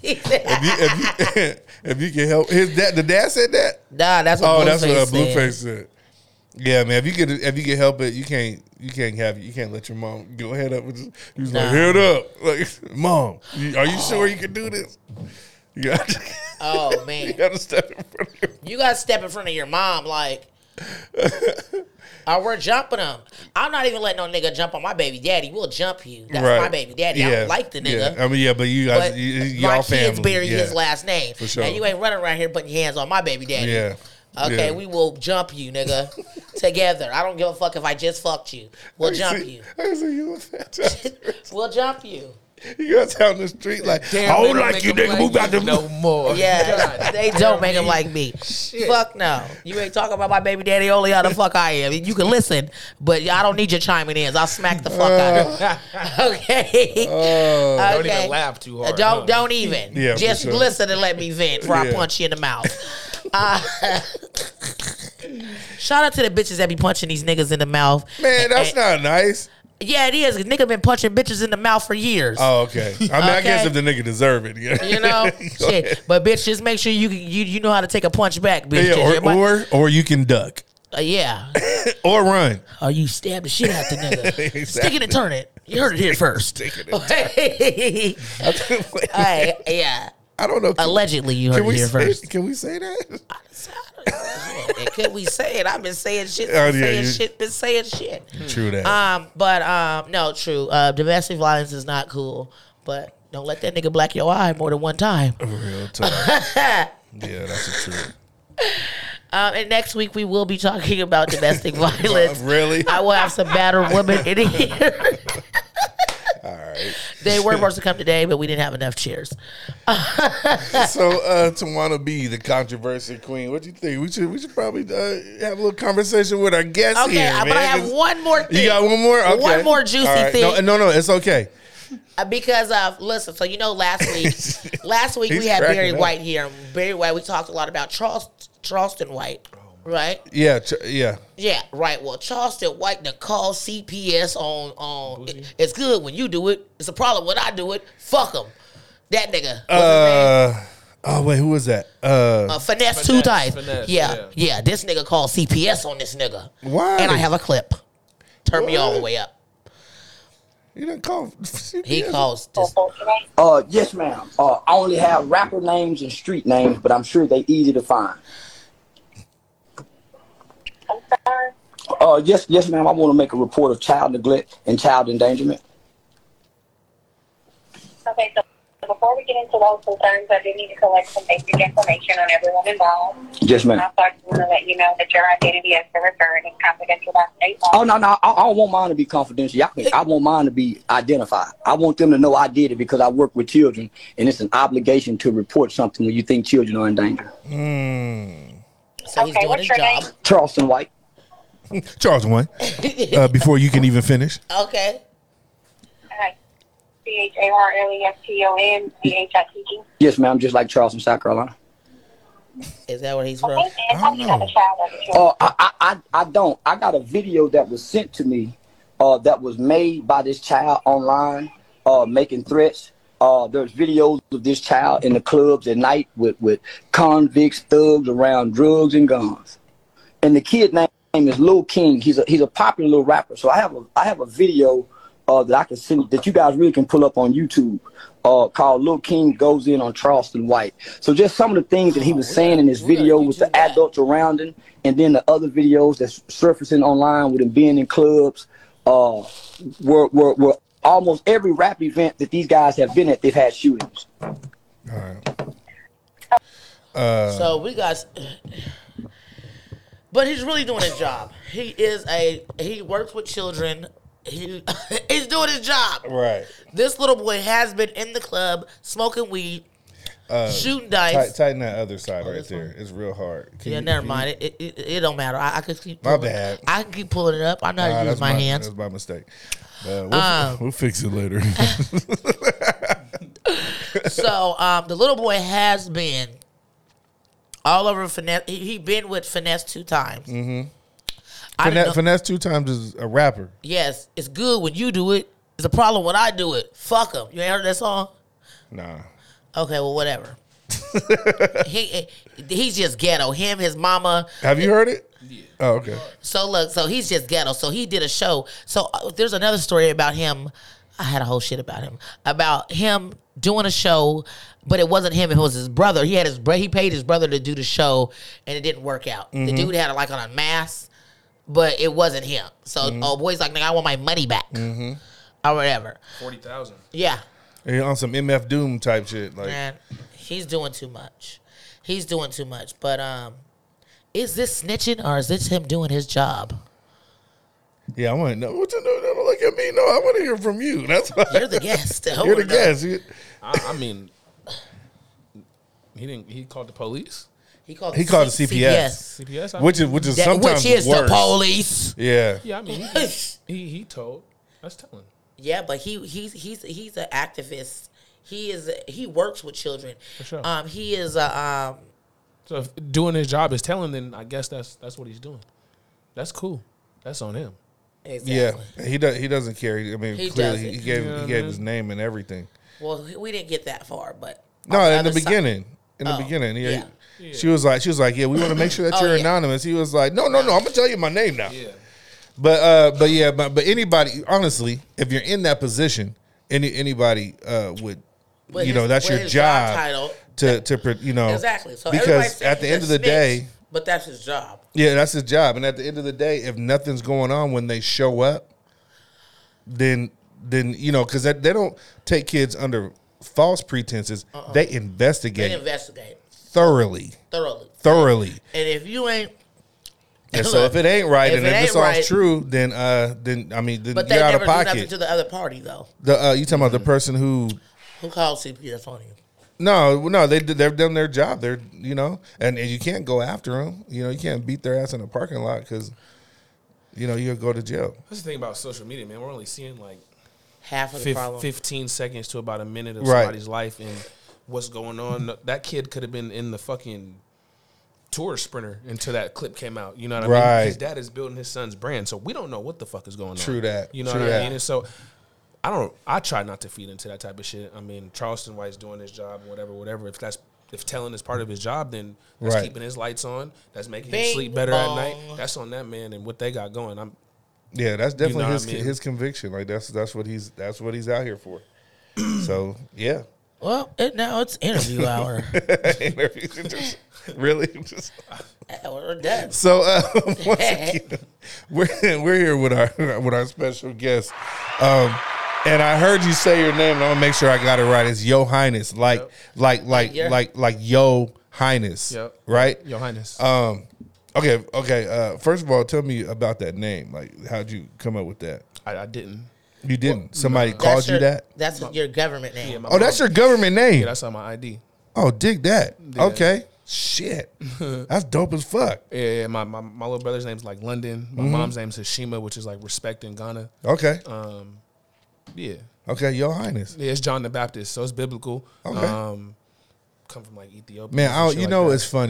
C: if you can help, the dad said that.
B: Nah, that's what
C: Blueface said. Yeah, man. If you can help it, you can't let your mom go head up. He was like, head up, like, Mom. Are you sure you can do this?
B: Oh man,
C: you got to step in front of
B: you got to step in front of your mom, like. We're jumping him. I'm not even letting no nigga jump on my baby daddy. We'll jump you. That's my baby daddy. I don't like the nigga.
C: Yeah. I mean, but you guys, y'all family.
B: My kids bear his last name.
C: For sure.
B: And you ain't running around here putting your hands on my baby daddy.
C: Yeah.
B: Okay, we will jump you, nigga. Together. I don't give a fuck if I just fucked you. We'll jump you. We'll jump you.
C: You guys out in the street like, I don't like you, nigga. Move out the
D: no more.
B: Yeah, they don't make him like me. Shit. Fuck no. You ain't talking about my baby daddy, only how the fuck I am. You can listen, but I don't need your chiming in. I'll smack the fuck out of you. Okay?
D: Don't even laugh too hard.
B: Don't even.
C: Yeah,
B: just listen and let me vent before I punch you in the mouth. Shout out to the bitches that be punching these niggas in the mouth.
C: Man, that's not nice.
B: Yeah, it is. Nigga been punching bitches in the mouth for years.
C: Oh, okay. I mean, I guess if the nigga deserve it, yeah.
B: You know, shit. But bitch, just make sure you know how to take a punch back, bitch.
C: Yeah, or you can duck.
B: Yeah.
C: Or run.
B: Or you stab the shit out the nigga. Exactly. Stick it and turn it. You heard it here first.
C: Stick it and turn it.
B: Yeah.
C: I don't know.
B: Allegedly, you heard it here first.
C: Can we say that?
B: And could we say it? I've been saying shit. Been saying shit.
C: True that.
B: But no, true. Domestic violence is not cool. But don't let that nigga black your eye more than one time.
C: Real talk. Yeah, that's the truth.
B: And next week we will be talking about domestic violence.
C: Really?
B: I will have some battered women in here.
C: All right.
B: They were supposed to come today, but we didn't have enough chairs.
C: So, Tawana B, the controversy queen, what do you think? We should probably have a little conversation with our guests here.
B: Okay, but I have one more thing.
C: You got one more? Okay.
B: One more juicy thing.
C: No, it's okay.
B: Because listen, so last week we had Barry White here. Barry White, we talked a lot about Charleston White. Right?
C: Yeah.
B: Yeah, right. Well, Charleston White done called CPS on it's good when you do it. It's a problem when I do it. Fuck him. That nigga.
C: Oh, wait, who was that?
B: Finesse Two Times. Yeah. This nigga called CPS on this nigga.
C: Why?
B: And I have a clip. Turn me all the way up.
C: You didn't call CPS?
B: He calls this.
L: Yes, ma'am. I only have rapper names and street names, but I'm sure they easy to find. Yes, ma'am. I want to make a report of child neglect and child endangerment.
M: Okay, so before we get into those concerns, I do need to collect some basic information on everyone involved.
L: Yes, ma'am.
M: I also want to let you know that your identity as the referred is confidential by state law.
L: Oh, no. I don't want mine to be confidential. I want mine to be identified. I want them to know I did it because I work with children, and it's an obligation to report something when you think children are in danger.
B: So he's doing his job.
L: Charleston White.
C: Charleston White. Before you can even finish.
B: Okay.
M: CHARLESTON
L: Yes, ma'am. Just like Charleston, South Carolina.
B: Is that where he's from?
M: And how do you have a child?
L: I don't. I got a video that was sent to me that was made by this child online, making threats. There's videos of this child in the clubs at night with convicts, thugs around drugs and guns. And the kid name is Lil King. He's a popular little rapper. So I have a video that I can send that you guys really can pull up on YouTube called Lil King Goes In on Charleston White. So just some of the things that he was saying in his video with the adults around him, and then the other videos that's surfacing online with him being in clubs, were almost every rap event that these guys have been at, they've had shootings.
C: All right.
B: So we got, but he's really doing his job. He works with children. He's doing his job.
C: Right.
B: This little boy has been in the club smoking weed, shooting dice.
C: Tighten that other side right there. One? It's real hard.
B: Never mind. It don't matter. I can keep.
C: My bad.
B: I can keep pulling it up. I know how to use my hands.
C: That's my mistake. We'll fix it later.
B: So the little boy has been all over Finesse. He been with Finesse 2 times.
C: Mm-hmm. Finesse 2 times is a rapper.
B: Yes, it's good when you do it. It's a problem when I do it. Fuck him. You ain't heard that song?
C: Nah.
B: Okay, well, whatever. He's just ghetto. Him, his mama.
C: Have you heard it? Yeah. Oh, okay.
B: So look, so he's just ghetto. So he did a show. So there's another story about him. I had a whole shit about him doing a show, but it wasn't him. It was his brother. He paid his brother to do the show, and it didn't work out. Mm-hmm. The dude had it like on a mask, but it wasn't him. So boy's like, nigga, I want my money back, or whatever.
D: 40,000.
B: Yeah.
C: And on some MF Doom type shit, like.
B: Man, he's doing too much. But is this snitching or is this him doing his job?
C: Yeah, I want to know. What you know? Don't look at me. No, I want to hear from you. That's why.
B: You're the guest.
C: You're the guest.
D: I mean, he called the police.
B: He called
C: the CPS.
D: CPS.
C: Which is sometimes
B: which is
C: worse.
B: The police.
C: Yeah.
D: Yeah, I mean, he told. That's telling.
B: Yeah, but he's an activist. He works with children. For sure. He is a.
D: So if doing his job is telling, then I guess that's what he's doing. That's cool. That's on him.
B: Exactly.
C: Yeah, he doesn't care. I mean, clearly he gave his name and everything.
B: Well, we didn't get that far, but
C: no, in the beginning. Yeah. She was like, yeah, we want to make sure that you're anonymous. He was like, no, I'm gonna tell you my name now.
D: Yeah.
C: But anybody, honestly, if you're in that position, anybody would, that's your job
B: title,
C: to
B: exactly. So
C: because at the end of the day,
B: but that's his job.
C: Yeah, that's his job. And at the end of the day, if nothing's going on when they show up, then because they don't take kids under false pretenses. They investigate. Thoroughly. And if you ain't. And so if it ain't right and if it's all true, then you're out of pocket.
B: But they never do nothing to the other party though.
C: You talking about the person who
B: called CPS on you?
C: No, they've done their job. They're and you can't go after them. You can't beat their ass in a parking lot because you'll go to jail.
D: That's the thing about social media, man. We're only seeing like
B: half of the problem.
D: 15 seconds to about a minute of somebody's life and what's going on. That kid could have been in the fucking tour sprinter until that clip came out. You know what I mean? His dad is building his son's brand, so we don't know what the fuck is going on.
C: True that.
D: You know what I mean? And so I try not to feed into that type of shit. I mean, Charleston White's doing his job, whatever. If telling is part of his job, then that's keeping his lights on. That's making him sleep better at night. That's on that man and what they got going.
C: That's definitely his conviction. Like that's what he's out here for. So yeah.
B: Well, now it's interview hour.
C: Really?
B: We're done.
C: So once again, we're here with our special guest. And I heard you say your name, and I'm gonna make sure I got it right. It's Yo Highness, like Yo Highness, right?
D: Yo Highness.
C: Okay. First of all, tell me about that name. Like, how'd you come up with that?
D: I didn't.
C: You didn't? Somebody called you that?
B: That's your government name.
C: Yeah, that's your government name?
D: Yeah, that's on my ID.
C: Oh, dig that. Yeah. Okay. Shit. That's dope as fuck.
D: Yeah. My little brother's name's like London. My mom's name's Hashima, which is like respect in Ghana.
C: Okay.
D: Yeah.
C: Okay, Your Highness.
D: Yeah, it's John the Baptist, so it's biblical.
C: Okay.
D: Come from like Ethiopia.
C: Man, it's funny.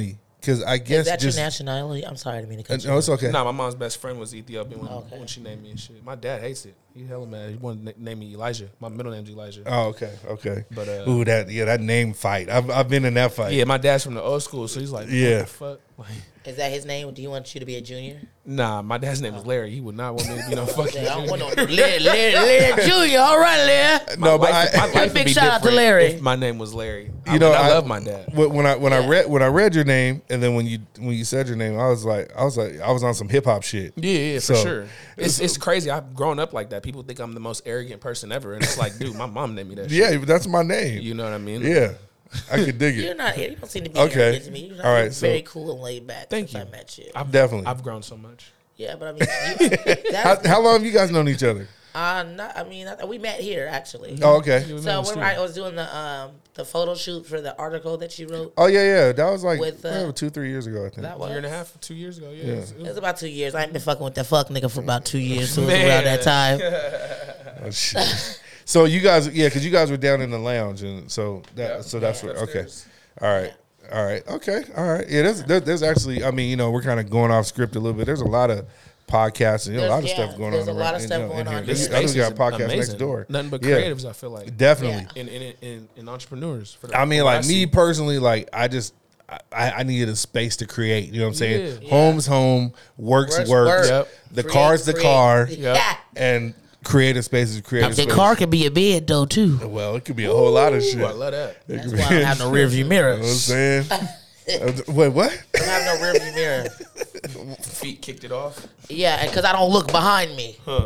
C: Because I guess
B: is that your nationality? I'm sorry to mean to cut you.
C: No, it's okay.
D: Nah, my mom's best friend was Ethiopian when she named me and shit. My dad hates it. He hella mad. He wanted to name me Elijah. My middle name's Elijah.
C: Oh, okay.
D: But
C: that name fight. I've been in that fight.
D: Yeah, my dad's from the old school, so he's like, what the fuck? Like,
B: is that his name? Do you want you to be a junior?
D: Nah, my dad's name is Larry. He would not want me to be no fucking junior.
B: I don't want no Larry Junior. All right, Larry.
C: No, but
D: my life would
B: big
D: be
B: shout out to
D: different
B: Larry.
D: if my name was Larry.
C: I
D: love my dad.
C: When I read your name, and then when you said your name, I was on some hip hop shit.
D: Yeah, for sure. It's crazy. I've grown up like that. People think I'm the most arrogant person ever, and it's like, dude, my mom named me that shit.
C: Yeah, that's my name.
D: You know what I mean?
C: Yeah. I could dig it.
B: You're not. You don't seem to be arrogant to me. You're
C: all right.
B: Very cool and laid back.
D: Thank you.
B: I met you.
D: I've grown so much.
B: Yeah, but I mean,
C: how long have you guys known each other?
B: We met here actually.
C: Oh, okay.
B: So when I was doing the photo shoot for the article that you wrote.
C: Oh yeah, that was like
B: with,
C: 2-3 years ago. I think
B: that was
D: 1.5 years, 2 years ago. Yeah,
B: it was about 2 years. I ain't been fucking with that fuck nigga for about 2 years. So it was around that time.
C: Oh, shit. So you guys, because you guys were down in the lounge, and so that's what. Okay, all right, okay, all right. Yeah, there's actually, I mean, we're kind of going off script a little bit. There's a lot of podcasts and a lot of stuff going on.
B: There's a lot of stuff going on.
C: This space got podcasts next door.
D: Nothing but creatives. I feel like
C: definitely
D: in entrepreneurs.
C: I mean, like me personally, like I needed a space to create. You know what I'm saying? Yeah. Home's home, work's work. Yep. The car's the car.
B: Yep.
C: And creative spaces, creative space.
B: The car can be a bed though too.
C: Well, it could be a whole lot of shit.
D: I love that.
B: That's why I don't have no rear view mirrors.
C: You know what I'm saying? Wait, what?
B: I don't have no rear view mirror.
D: Feet kicked it off.
B: Yeah, because I don't look behind me.
C: All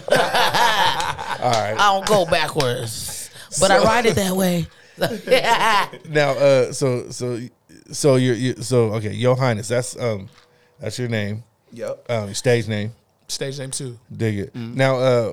C: right.
B: I don't go backwards, but I ride it that way.
C: Now, so okay, Your Highness. That's your name.
D: Yep.
C: Your stage name.
D: Stage name too.
C: Dig it. Mm-hmm. Now,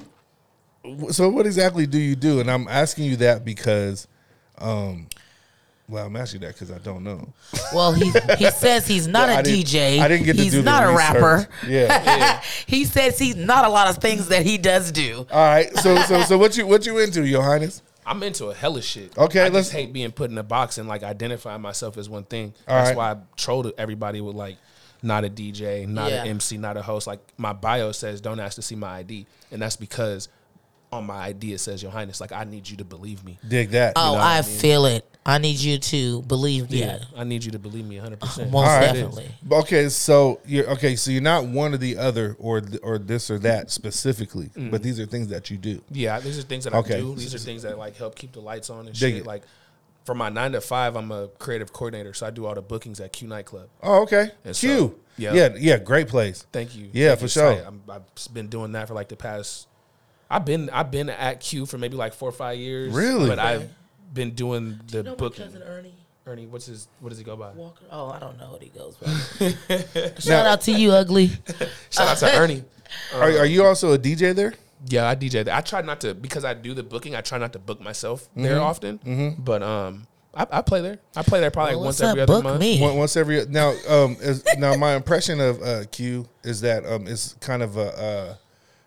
C: so what exactly do you do? And I'm asking you that because, I'm asking that because I don't know.
B: Well, he says he's not a DJ.
C: I didn't get to
B: he's
C: do
B: not
C: the
B: a
C: research.
B: rapper.
C: Yeah.
B: He says he's not a lot of things that he does do.
C: All right. So what you into, Your Highness?
D: I'm into a hella shit.
C: Okay,
D: I just hate being put in a box and like identifying myself as one thing. That's why I trolled everybody with like, not a DJ, not an MC, not a host. Like my bio says, don't ask to see my ID, and that's because on my ID it says Your Highness. Like I need you to believe me.
C: Dig that.
B: Oh, I feel it. I need you to believe me.
D: Yeah, I need you to believe me 100%.
B: Most definitely.
C: Okay, so you're not one or the other or this or that specifically, but these are things that you do.
D: Yeah, these are things that I do. These are things that like help keep the lights on and shit. Like for my 9 to 5, I'm a creative coordinator, so I do all the bookings at Q Nightclub.
C: Oh, okay. And Q. So, yeah, great place.
D: Thank you.
C: Yeah, for sure.
D: I've been doing that for like the past. I've been at Q for maybe like 4 or 5 years.
C: Really?
D: But I've been doing the booking.
B: My cousin Ernie.
D: Ernie, what does he go by?
B: Walker. Oh, I don't know what he goes by. Shout out to you, ugly.
D: Shout out to Ernie.
C: Are you also a DJ there?
D: Yeah, I DJ there. I try not to, because I do the booking, I try not to book myself there often. Mm-hmm. But I play there. I play there probably once every other month.
C: Once every now. Now my impression of Q is that it's kind of a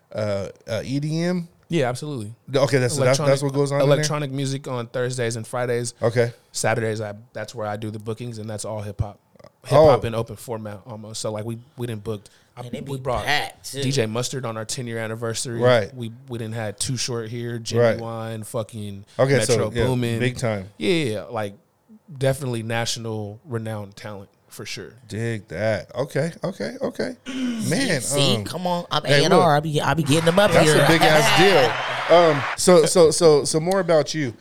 C: EDM.
D: Yeah, absolutely.
C: Okay, that's what goes on.
D: Electronic music on Thursdays and Fridays.
C: Okay,
D: Saturdays that's where I do the bookings, and that's all hip hop in open format almost. So like we didn't book. We brought DJ Mustard on our 10-year anniversary.
C: Right.
D: We didn't have Too Short here, Genuine, fucking
C: okay,
D: Metro Boomin,
C: big time.
D: Yeah, like definitely national renowned talent for sure.
C: Dig that. Okay. Man,
B: see, come on, I'm A&R. I be getting them up
C: that's
B: here.
C: That's a big ass deal. So more about you.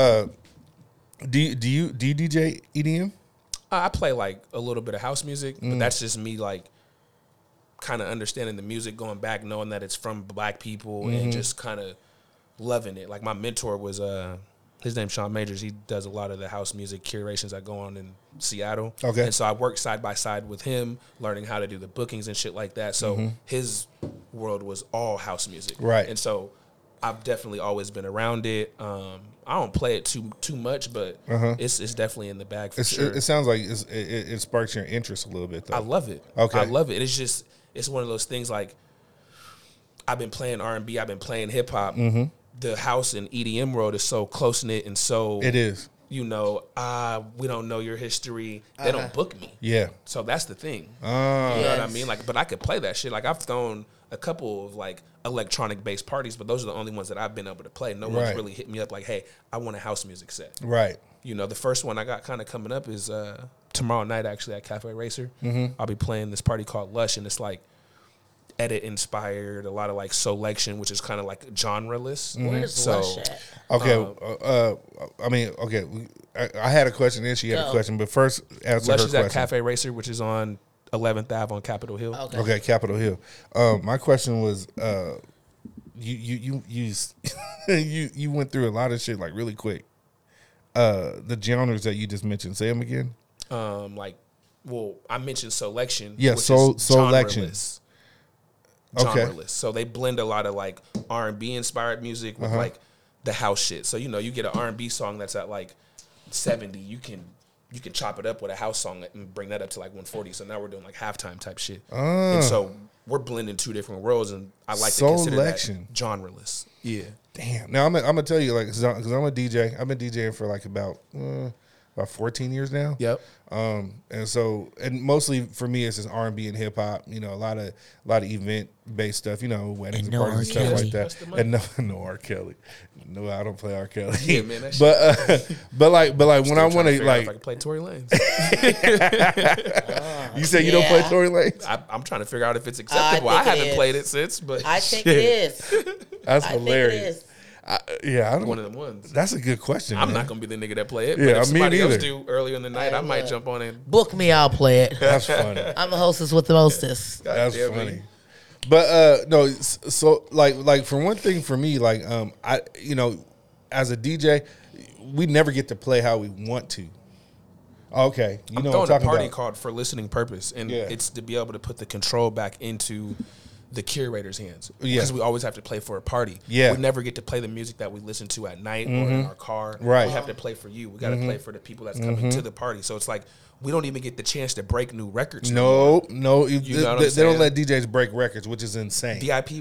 C: Do you DJ EDM?
D: I play like a little bit of house music, but that's just me like kind of understanding the music, going back, knowing that it's from black people and just kind of loving it. Like my mentor was his name's Sean Majors. He does a lot of the house music curations that go on in Seattle.
C: Okay.
D: And so I worked side by side with him, learning how to do the bookings and shit like that. So his world was all house music.
C: Right.
D: And so I've definitely always been around it. I don't play it too much, but it's definitely in the bag for sure.
C: It sounds like it sparks your interest a little bit, though. I
D: love it.
C: Okay.
D: I love it. It's one of those things like I've been playing R&B, I've been playing hip hop. The house and EDM world is so close knit and so
C: it is
D: we don't know your history. They don't book me.
C: Yeah.
D: So that's the thing. You know what I mean? Like, but I could play that shit. Like, I've thrown a couple of like electronic based parties, but those are the only ones that I've been able to play. No one's really hit me up like, hey, I want a house music set.
C: Right.
D: You know, the first one I got kind of coming up is tomorrow night actually at Cafe Racer. I'll be playing this party called Lush, and it's like edit inspired, a lot of like selection, which is kind of like genre-less.
B: Where's Lush at?
C: Okay, I had a question, and she had a question, but first answer
D: Lush
C: her
D: is
C: question.
D: at Cafe Racer, which is on 11th Ave on Capitol Hill.
C: Okay, Capitol Hill. My question was, you went through a lot of shit like really quick. The genres that you just mentioned, say them again.
D: I mentioned selection.
C: Yeah,
D: which
C: selection.
D: is
C: Okay.
D: genreless. So they blend a lot of like R&B inspired music with like the house shit. So you get an R&B song that's at like 70, you can chop it up with a house song and bring that up to like 140. So now we're doing like halftime type shit. And so we're blending two different worlds, and I like to consider that genreless. Yeah.
C: Damn. Now I'm gonna tell you, like, because I'm a DJ. I've been DJing for like about 14 years now.
D: Yep.
C: And mostly for me, it's just R&B and hip hop. You know, a lot of event based stuff. You know, weddings and parties and stuff like that. And no R. Kelly. No, I don't play R. Kelly.
D: Yeah, man. That
C: shit. But like when I want to like,
D: if I can play Tory Lanez.
C: You say you don't play Tory Lanez?
D: I'm trying to figure out if it's acceptable. I haven't played it since, but
B: I think it is.
C: That's
B: I
C: hilarious.
B: Think it is.
C: I don't.
D: One of them ones.
C: That's a good question.
D: I'm
C: man.
D: not gonna be the nigga that play it.
C: Yeah,
D: but if somebody
C: me
D: else
C: neither.
D: do earlier in the night, I might jump on and
B: book me. I'll play it.
C: That's funny.
B: I'm the hostess with the mostest.
C: That's funny. But no, so like for one thing, for me, like I as a DJ, we never get to play how we want to. Okay,
D: I'm
C: know
D: throwing
C: what I'm
D: a party
C: about.
D: card for listening purpose, and it's to be able to put the control back into the curator's hands. Because we always have to play for a party.
C: Yeah.
D: We never get to play the music that we listen to at night or in our car.
C: Right.
D: We have to play for you. We got to play for the people that's coming to the party. So it's like we don't even get the chance to break new records.
C: No,
D: you know what I'm
C: they
D: saying?
C: don't let DJs break records, which is insane.
D: VIP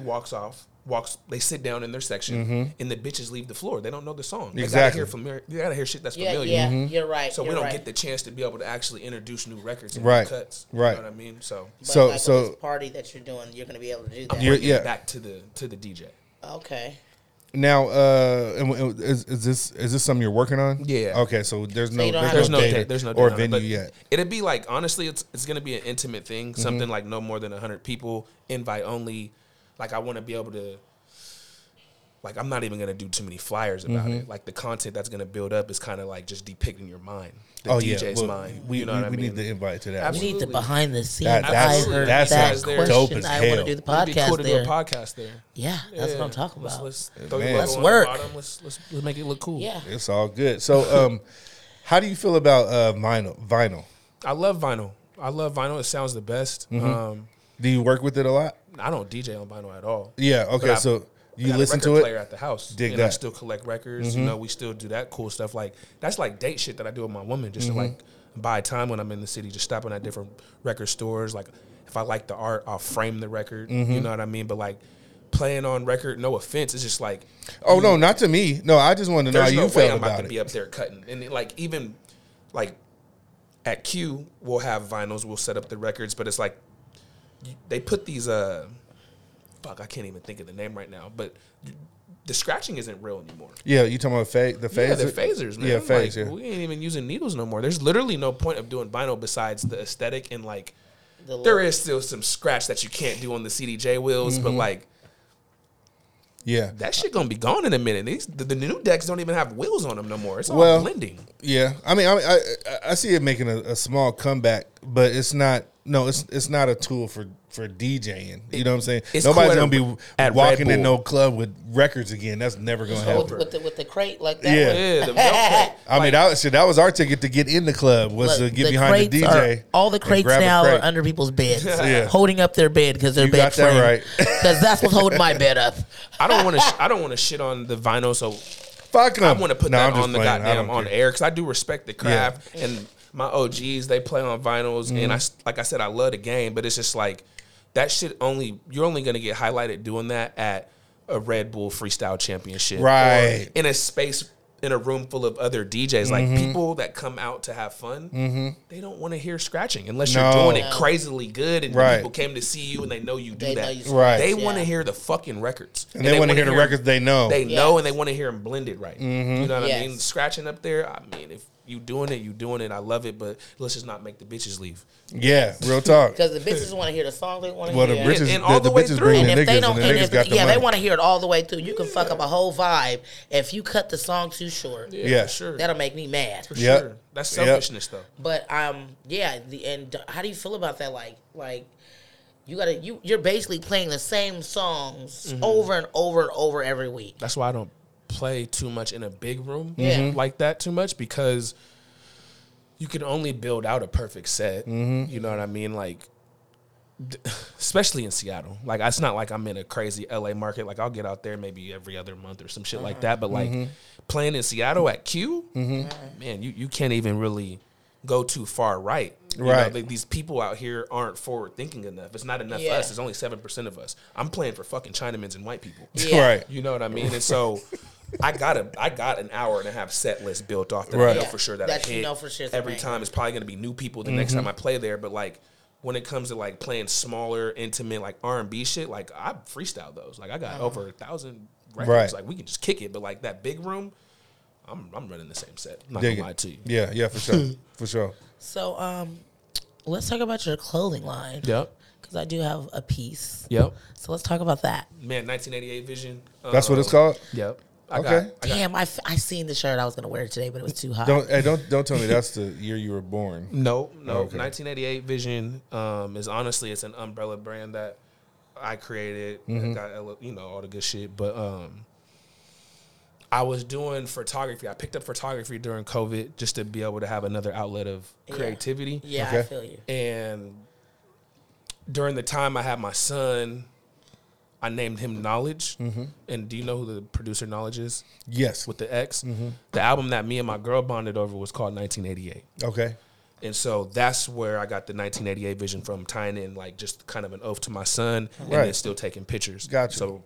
D: they sit down in their section, and the bitches leave the floor. They don't know the song.
C: Exactly.
D: They gotta hear shit that's familiar.
B: Yeah, you're right.
D: So we
B: you're
D: don't
B: right.
D: get the chance to be able to actually introduce new records and
C: Right.
D: new cuts.
C: Right.
D: You know what I mean? So
B: But with this party that you're doing, you're gonna be able to do that.
D: I'm bringing it back to the DJ.
B: Okay.
C: Now, is this something you're working on?
D: Yeah.
C: Okay, so there's no
D: date
C: or
D: on it,
C: venue
D: but
C: yet.
D: It'd be like, honestly, it's gonna be an intimate thing. Something like no more than 100 people, invite only. Like I want to be able to. Like I'm not even gonna do too many flyers about it. Like the content that's gonna build up is kind of like just depicting your mind, the DJ's mind.
C: We
D: you know what I
C: we
D: mean?
C: need to invite to that.
B: Absolutely. We need the behind the scenes.
C: That's dope as
B: I want to do the podcast
D: It'd be cool to
B: there.
D: do a podcast there.
B: Yeah, that's what I'm talking about.
D: Let's
B: work.
D: Let's make it look cool.
B: Yeah,
C: it's all good. So, how do you feel about vinyl?
D: I love vinyl. It sounds the best.
C: Do you work with it a lot?
D: I don't DJ on vinyl at all.
C: Yeah. Okay. So you listen to
D: a
C: it.
D: Player at the house.
C: Dig
D: and
C: that.
D: I still collect records. You know, we still do that cool stuff. Like that's like date shit that I do with my woman, just to like buy time when I'm in the city, just stopping at different record stores. Like if I like the art, I'll frame the record. You know what I mean? But like playing on record, no offense, it's just like
C: no, not to me. No, I just want to know how you felt
D: I'm
C: about
D: about
C: it.
D: to be up there cutting, and like even like at Q, we'll have vinyls, we'll set up the records, but it's like they put these I can't even think of the name right now, but the scratching isn't real anymore.
C: Yeah, you talking about the phaser?
D: Yeah, the phasers, man.
C: Yeah, phase.
D: Like, we ain't even using needles no more. There's literally no point of doing vinyl besides the aesthetic and like there is still some scratch that you can't do on the CDJ wheels, but like that shit gonna be gone in a minute. The new decks don't even have wheels on them no more. It's all blending.
C: Yeah, I mean, I see it making a small comeback, but it's not. No, it's not a tool for DJing. You know what I'm saying? Nobody's gonna be walking in no club with records again. That's never gonna happen.
B: With the crate like that.
C: Yeah. I mean, that was our ticket to get in the club was to get behind the DJ.
B: All the crates now are under people's beds, holding up their bed because their bed frame. Right. Because that's what's holding my bed up.
D: I don't want to shit on the vinyl, so
C: fuck them.
D: I want to put that on the goddamn on air because I do respect the craft and my OGs. They play on vinyls, and like I said, I love the game, but it's just like that shit. You're only gonna get highlighted doing that at a Red Bull Freestyle Championship,
C: right?
D: Or in a space in a room full of other DJs. Like people that come out to have fun, they don't want to hear scratching unless you're doing it crazily good and people came to see you and they know you do that. They want to hear the fucking records.
C: And they want to hear the records they know.
D: They know, and they want to hear them blended right. You know what I mean? Scratching up there, I mean, if you doing it. I love it, but let's just not make the bitches leave.
C: Yeah, real talk.
B: Because the bitches want to hear the songs they want to
C: hear.
B: The
C: bitches, and all the bitches bring the niggas, and the niggas got the money.
B: They want to hear it all the way through. You can fuck up a whole vibe if you cut the song too short.
D: Yeah, for sure.
B: That'll make me mad.
D: For sure. That's selfishness, though.
B: But and how do you feel about that? Like you're basically playing the same songs over and over and over every week.
D: That's why I don't play too much in a big room like that too much, because you can only build out a perfect set. You know what I mean? Like, especially in Seattle. Like, it's not like I'm in a crazy LA market. Like, I'll get out there maybe every other month or some shit like that. But like playing in Seattle at Q, man, you can't even really go too far right. You know, these people out here aren't forward thinking enough. It's not enough of us. There's only 7% of us. I'm playing for fucking Chinamans and white people.
C: Right.
D: You know what I mean? And so I got an hour and a half set list built off that I know for sure that I hit.
B: You know for sure
D: every time it's probably gonna be new people the next time I play there. But like when it comes to like playing smaller, intimate, like R&B shit, like I freestyle those. Like I got over 1,000 records. Like we can just kick it. But like that big room, I'm running the same set. I'm not gonna lie to you.
C: Yeah, for sure. For sure.
B: So let's talk about your clothing line.
D: Yep.
B: Because I do have a piece.
D: Yep.
B: So let's talk about that.
D: Man, 1988 Vision.
C: That's what it's called?
D: Yep.
B: Damn, I seen the shirt. I was gonna wear it today, but it was too hot.
C: Don't tell me that's the year you were born.
D: No. Okay. 1988 Vision is honestly, it's an umbrella brand that I created. Got all the good shit, but I was doing photography. I picked up photography during COVID just to be able to have another outlet of creativity.
B: Yeah, I feel you.
D: And during the time I had my son, I named him Knowledge. And do you know who the producer Knowledge is?
C: Yes.
D: With the X. The album that me and my girl bonded over was called 1988.
C: Okay.
D: And so that's where I got the 1988 vision from, tying in like just kind of an oath to my son and then still taking pictures.
C: Gotcha.
D: So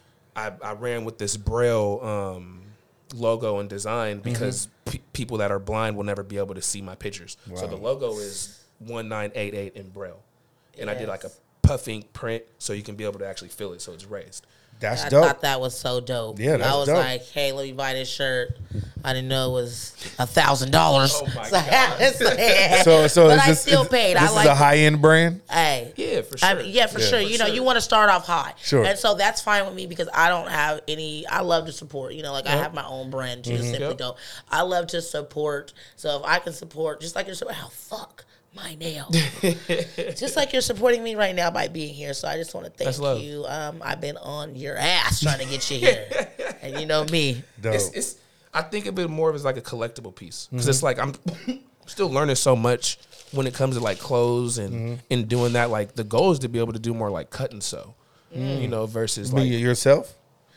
D: I ran with this Braille logo and design because people that are blind will never be able to see my pictures. Wow. So the logo is 1988 in Braille. And I did like a puff ink print so you can be able to actually feel it so it's raised.
C: That's
B: I
C: dope.
B: thought that was so dope.
C: Yeah, that's
B: I was
C: dope.
B: like, hey, let me buy this shirt. I didn't know it was $1,000.
D: Oh my
B: God.
C: So
B: but
C: is
B: I
C: this,
B: still paid.
C: This is a high-end brand?
B: Hey.
D: Yeah, for sure.
B: For sure. You know, you want to start off high.
C: Sure.
B: And so that's fine with me because I don't have any, I love to support. You know, like I have my own brand too, Simply Dope. I love to support. So if I can support, just like you're supporting, my nail. Just like you're supporting me right now by being here. So I just want to thank you. I've been on your ass trying to get you here. And you know me.
D: It's I think of it more as like a collectible piece. Because it's like I'm still learning so much when it comes to like clothes and doing that. Like the goal is to be able to do more like cut and sew. You know, versus like
C: yourself?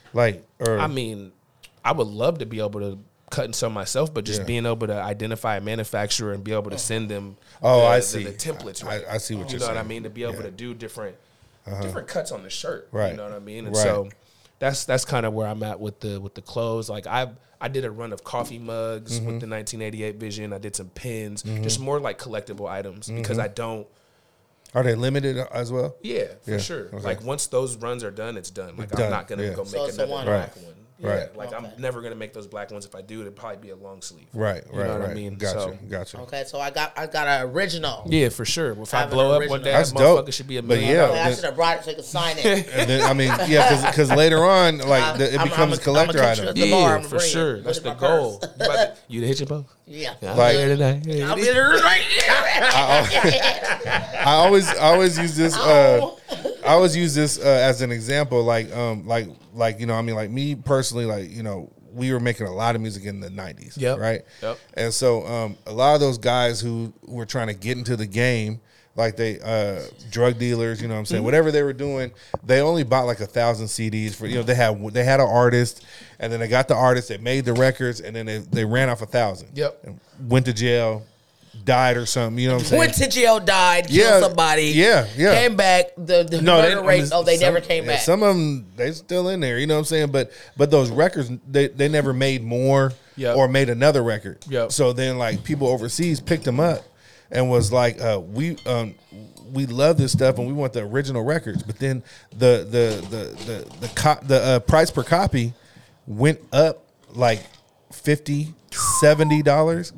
D: I mean, I would love to be able to cut and sew myself, but just being able to identify a manufacturer and be able to send them
C: I see.
D: The templates. Right?
C: I see what you're saying.
D: You know what I mean? To be able to do different cuts on the shirt.
C: Right.
D: You know what I mean? And so that's kind of where I'm at with the clothes. Like I did a run of coffee mugs with the 1988 vision. I did some pins, just more like collectible items because I don't.
C: Are they limited as well?
D: Yeah, for sure. Okay. Like once those runs are done, it's done. Like I'm not gonna go make another black one.
C: Right.
D: Like I'm never gonna make those black ones. If I do, it'd probably be a long sleeve.
C: Right.
D: You know what I mean?
C: Gotcha.
B: Okay, so I got an original.
D: Yeah, for sure. If I blow up one day,
C: that's
D: that motherfucker
C: dope.
D: should be $1
C: But
D: million.
B: I should have brought it so you could sign it.
C: And then, I mean, because later on, like it becomes a collector item.
D: Yeah, for sure. That's the goal. You hit your post?
B: Yeah.
C: Like,
B: I'm here right
C: I always use this. I always use this as an example, like you know, I mean, like me personally, like you know, we were making a lot of music in the 90s, right?
D: Yep.
C: And so a lot of those guys who were trying to get into the game, like they drug dealers, you know what I'm saying, whatever they were doing, they only bought like 1,000 CDs for, you know, they had an artist, and then they got the artist, they made the records, and then they ran off 1,000.
D: Yep.
C: And went to jail. Died or something, you know what I'm saying?
B: Went to jail, died, killed somebody.
C: Yeah.
B: Came back. The murder rate. They never came back.
C: Some of them, they still in there. You know what I'm saying? But those records, they never made more. or made another record.
D: Yep.
C: So then like people overseas picked them up and was like, we love this stuff and we want the original records. But then the price per copy went up like $50, $70.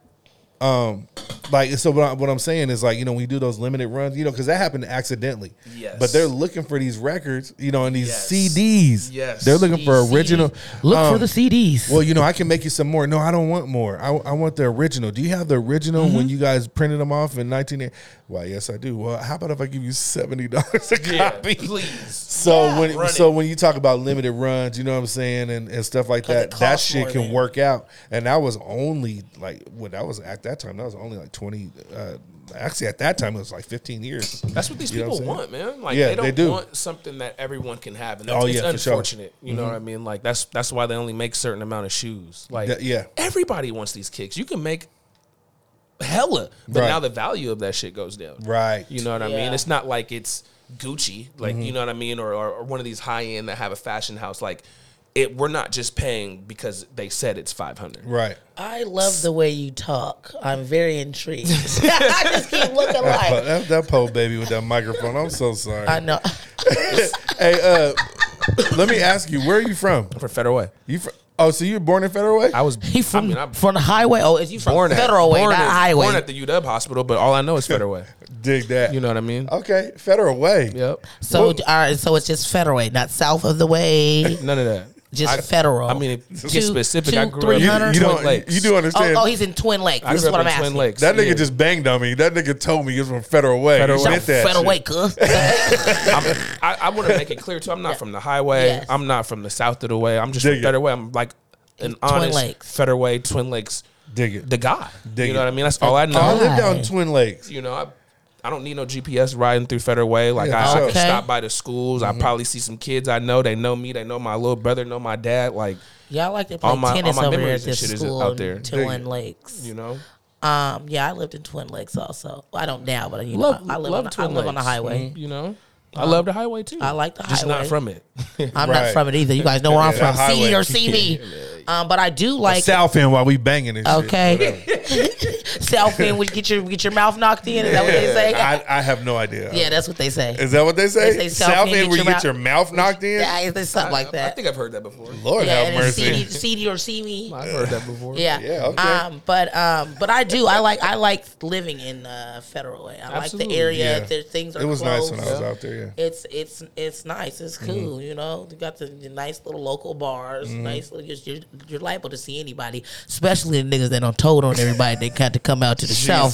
C: Like, so what I'm saying is, like, you know, we do those limited runs, you know, because that happened accidentally.
D: Yes.
C: But they're looking for these records, you know, and these CDs.
D: Yes.
C: They're looking for original.
B: Look for the CDs.
C: Well, you know, I can make you some more. No, I don't want more. I want the original. Do you have the original when you guys printed them off in 1980? Well, yes, I do. Well, how about if I give you $70 a copy?
D: Please.
C: So when you talk about limited runs, you know what I'm saying, and stuff like that shit can work out. And that was only like that was at that time. That was only like 20. Actually, at that time it was like 15 years.
D: That's what these people want, man. Like they want something that everyone can have, and it's unfortunate. You know what I mean? Like that's why they only make certain amount of shoes. Like everybody wants these kicks. You can make hella, but now the value of that shit goes down.
C: Right.
D: You know what I mean? It's not like it's Gucci, like you know what I mean, or one of these high end that have a fashion house. Like we're not just paying because they said it's $500.
C: Right.
B: I love the way you talk. I'm very intrigued. I just keep looking like
C: that poor baby with that microphone. I'm so sorry.
B: I know.
C: Hey, let me ask you, where are you from?
D: I'm from Federal Way.
C: Oh, so you were born in Federal Way?
D: I was.
B: From the highway. Oh, is you from Federal Way, not highway?
D: Born at the UW hospital, but all I know is Federal Way.
C: Dig that.
D: You know what I mean?
C: Okay, Federal Way.
D: Yep.
B: So, so it's just Federal Way, not south of the way.
D: None of that.
B: Just Federal.
D: I mean, to get specific, I grew up in Twin Lakes.
C: You do understand?
B: Oh, he's in Twin Lakes. This is what I'm asking.
D: Twin Lakes.
C: That nigga just banged on me. That nigga told me he was from Federal Way.
B: Federal Way, cuz.
D: I want to make it clear too. I'm not from the highway. Yes. I'm not from the south of the way. I'm just from Federal Way. I'm like an honest Federal Way, Twin Lakes.
C: Dig it.
D: The guy. You know what I mean? That's all I know.
C: I live down Twin Lakes.
D: You know, I don't need no GPS riding through Federal Way. Like I can stop by the schools. I probably see some kids I know. They know me. They know my little brother. Know my dad. Like
B: y'all like to play tennis over there at this school
D: out there.
B: In Twin Lakes.
D: You know.
B: Yeah, I lived in Twin Lakes also. I don't now, but you know, I live on the highway.
D: You know. I love the highway too.
B: I like the highway.
D: Just not from it.
B: I'm not from it either. You guys know where I'm from. See me or see me. But I do like
C: South End while we banging and shit.
B: Okay. South End, would get your mouth knocked in. Is that what they say?
C: I have no idea.
B: Yeah, that's what they say.
C: Is that what they say?
B: They say
C: South End where you get your mouth knocked in?
B: Yeah, there's something like that.
D: I think I've heard that before.
C: Lord have mercy.
B: CD or see me.
D: I've heard that before.
B: Yeah.
C: Okay.
B: But I do. I like living in Federal Way. I like the area.
C: Yeah.
B: Things are.
C: It was
B: close.
C: nice when I was out there. Yeah.
B: It's nice. It's cool. You know, you got the nice little local bars. Nice little. You're liable to see anybody, especially the niggas that don't told on everybody. They got to come out to the south.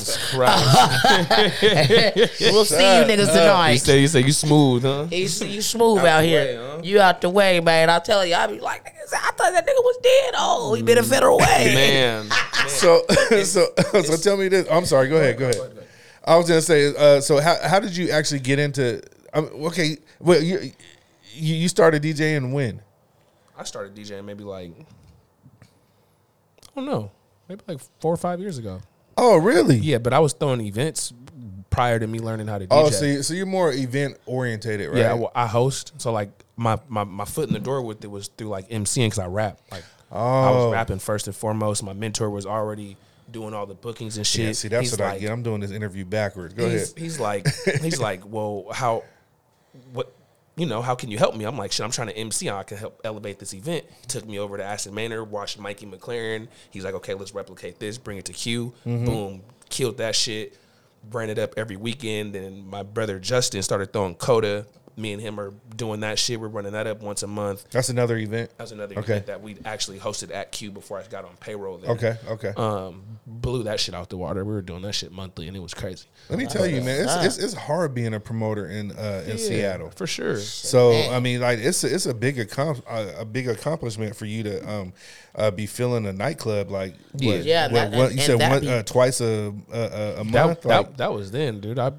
B: We'll see you niggas tonight.
D: You say you smooth, huh?
B: You smooth out here. Huh? You out the way, man. I'll tell you. I be like, I thought that nigga was dead. Oh, he been in Federal Way.
D: Man.
C: So tell me this. I'm sorry. Go ahead. I was gonna say. So how did you actually get into? Okay. Well, you started DJing when?
D: I started DJing maybe like I don't know, maybe like 4 or 5 years ago.
C: Oh, really?
D: Yeah, but I was throwing events prior to me learning how to DJ.
C: Oh, so you're more event orientated, right?
D: Yeah, well, I host. So like my foot in the door with it was through like MCing because I rap. Like I was rapping first and foremost. My mentor was already doing all the bookings and shit.
C: Yeah, see, that's what I get. I'm doing this interview backwards. Go ahead.
D: He's like, well, how can you help me? I'm like, shit, I'm trying to MC. I can help elevate this event. He took me over to Aston Manor, watched Mikey McLaren. He's like, okay, let's replicate this, bring it to Q. Boom, killed that shit. Ran it up every weekend. And my brother Justin started throwing Coda. Me and him are doing that shit. We're running that up once a month.
C: That's another event?
D: That's another event that we actually hosted at Q before I got on payroll there.
C: Okay.
D: Blew that shit out the water. We were doing that shit monthly, and it was crazy.
C: Let me tell you, man, it's hard being a promoter in Seattle.
D: For sure.
C: So, I mean, like, it's a big accomplishment for you to be filling a nightclub, like, you said twice a month?
D: That was then, dude.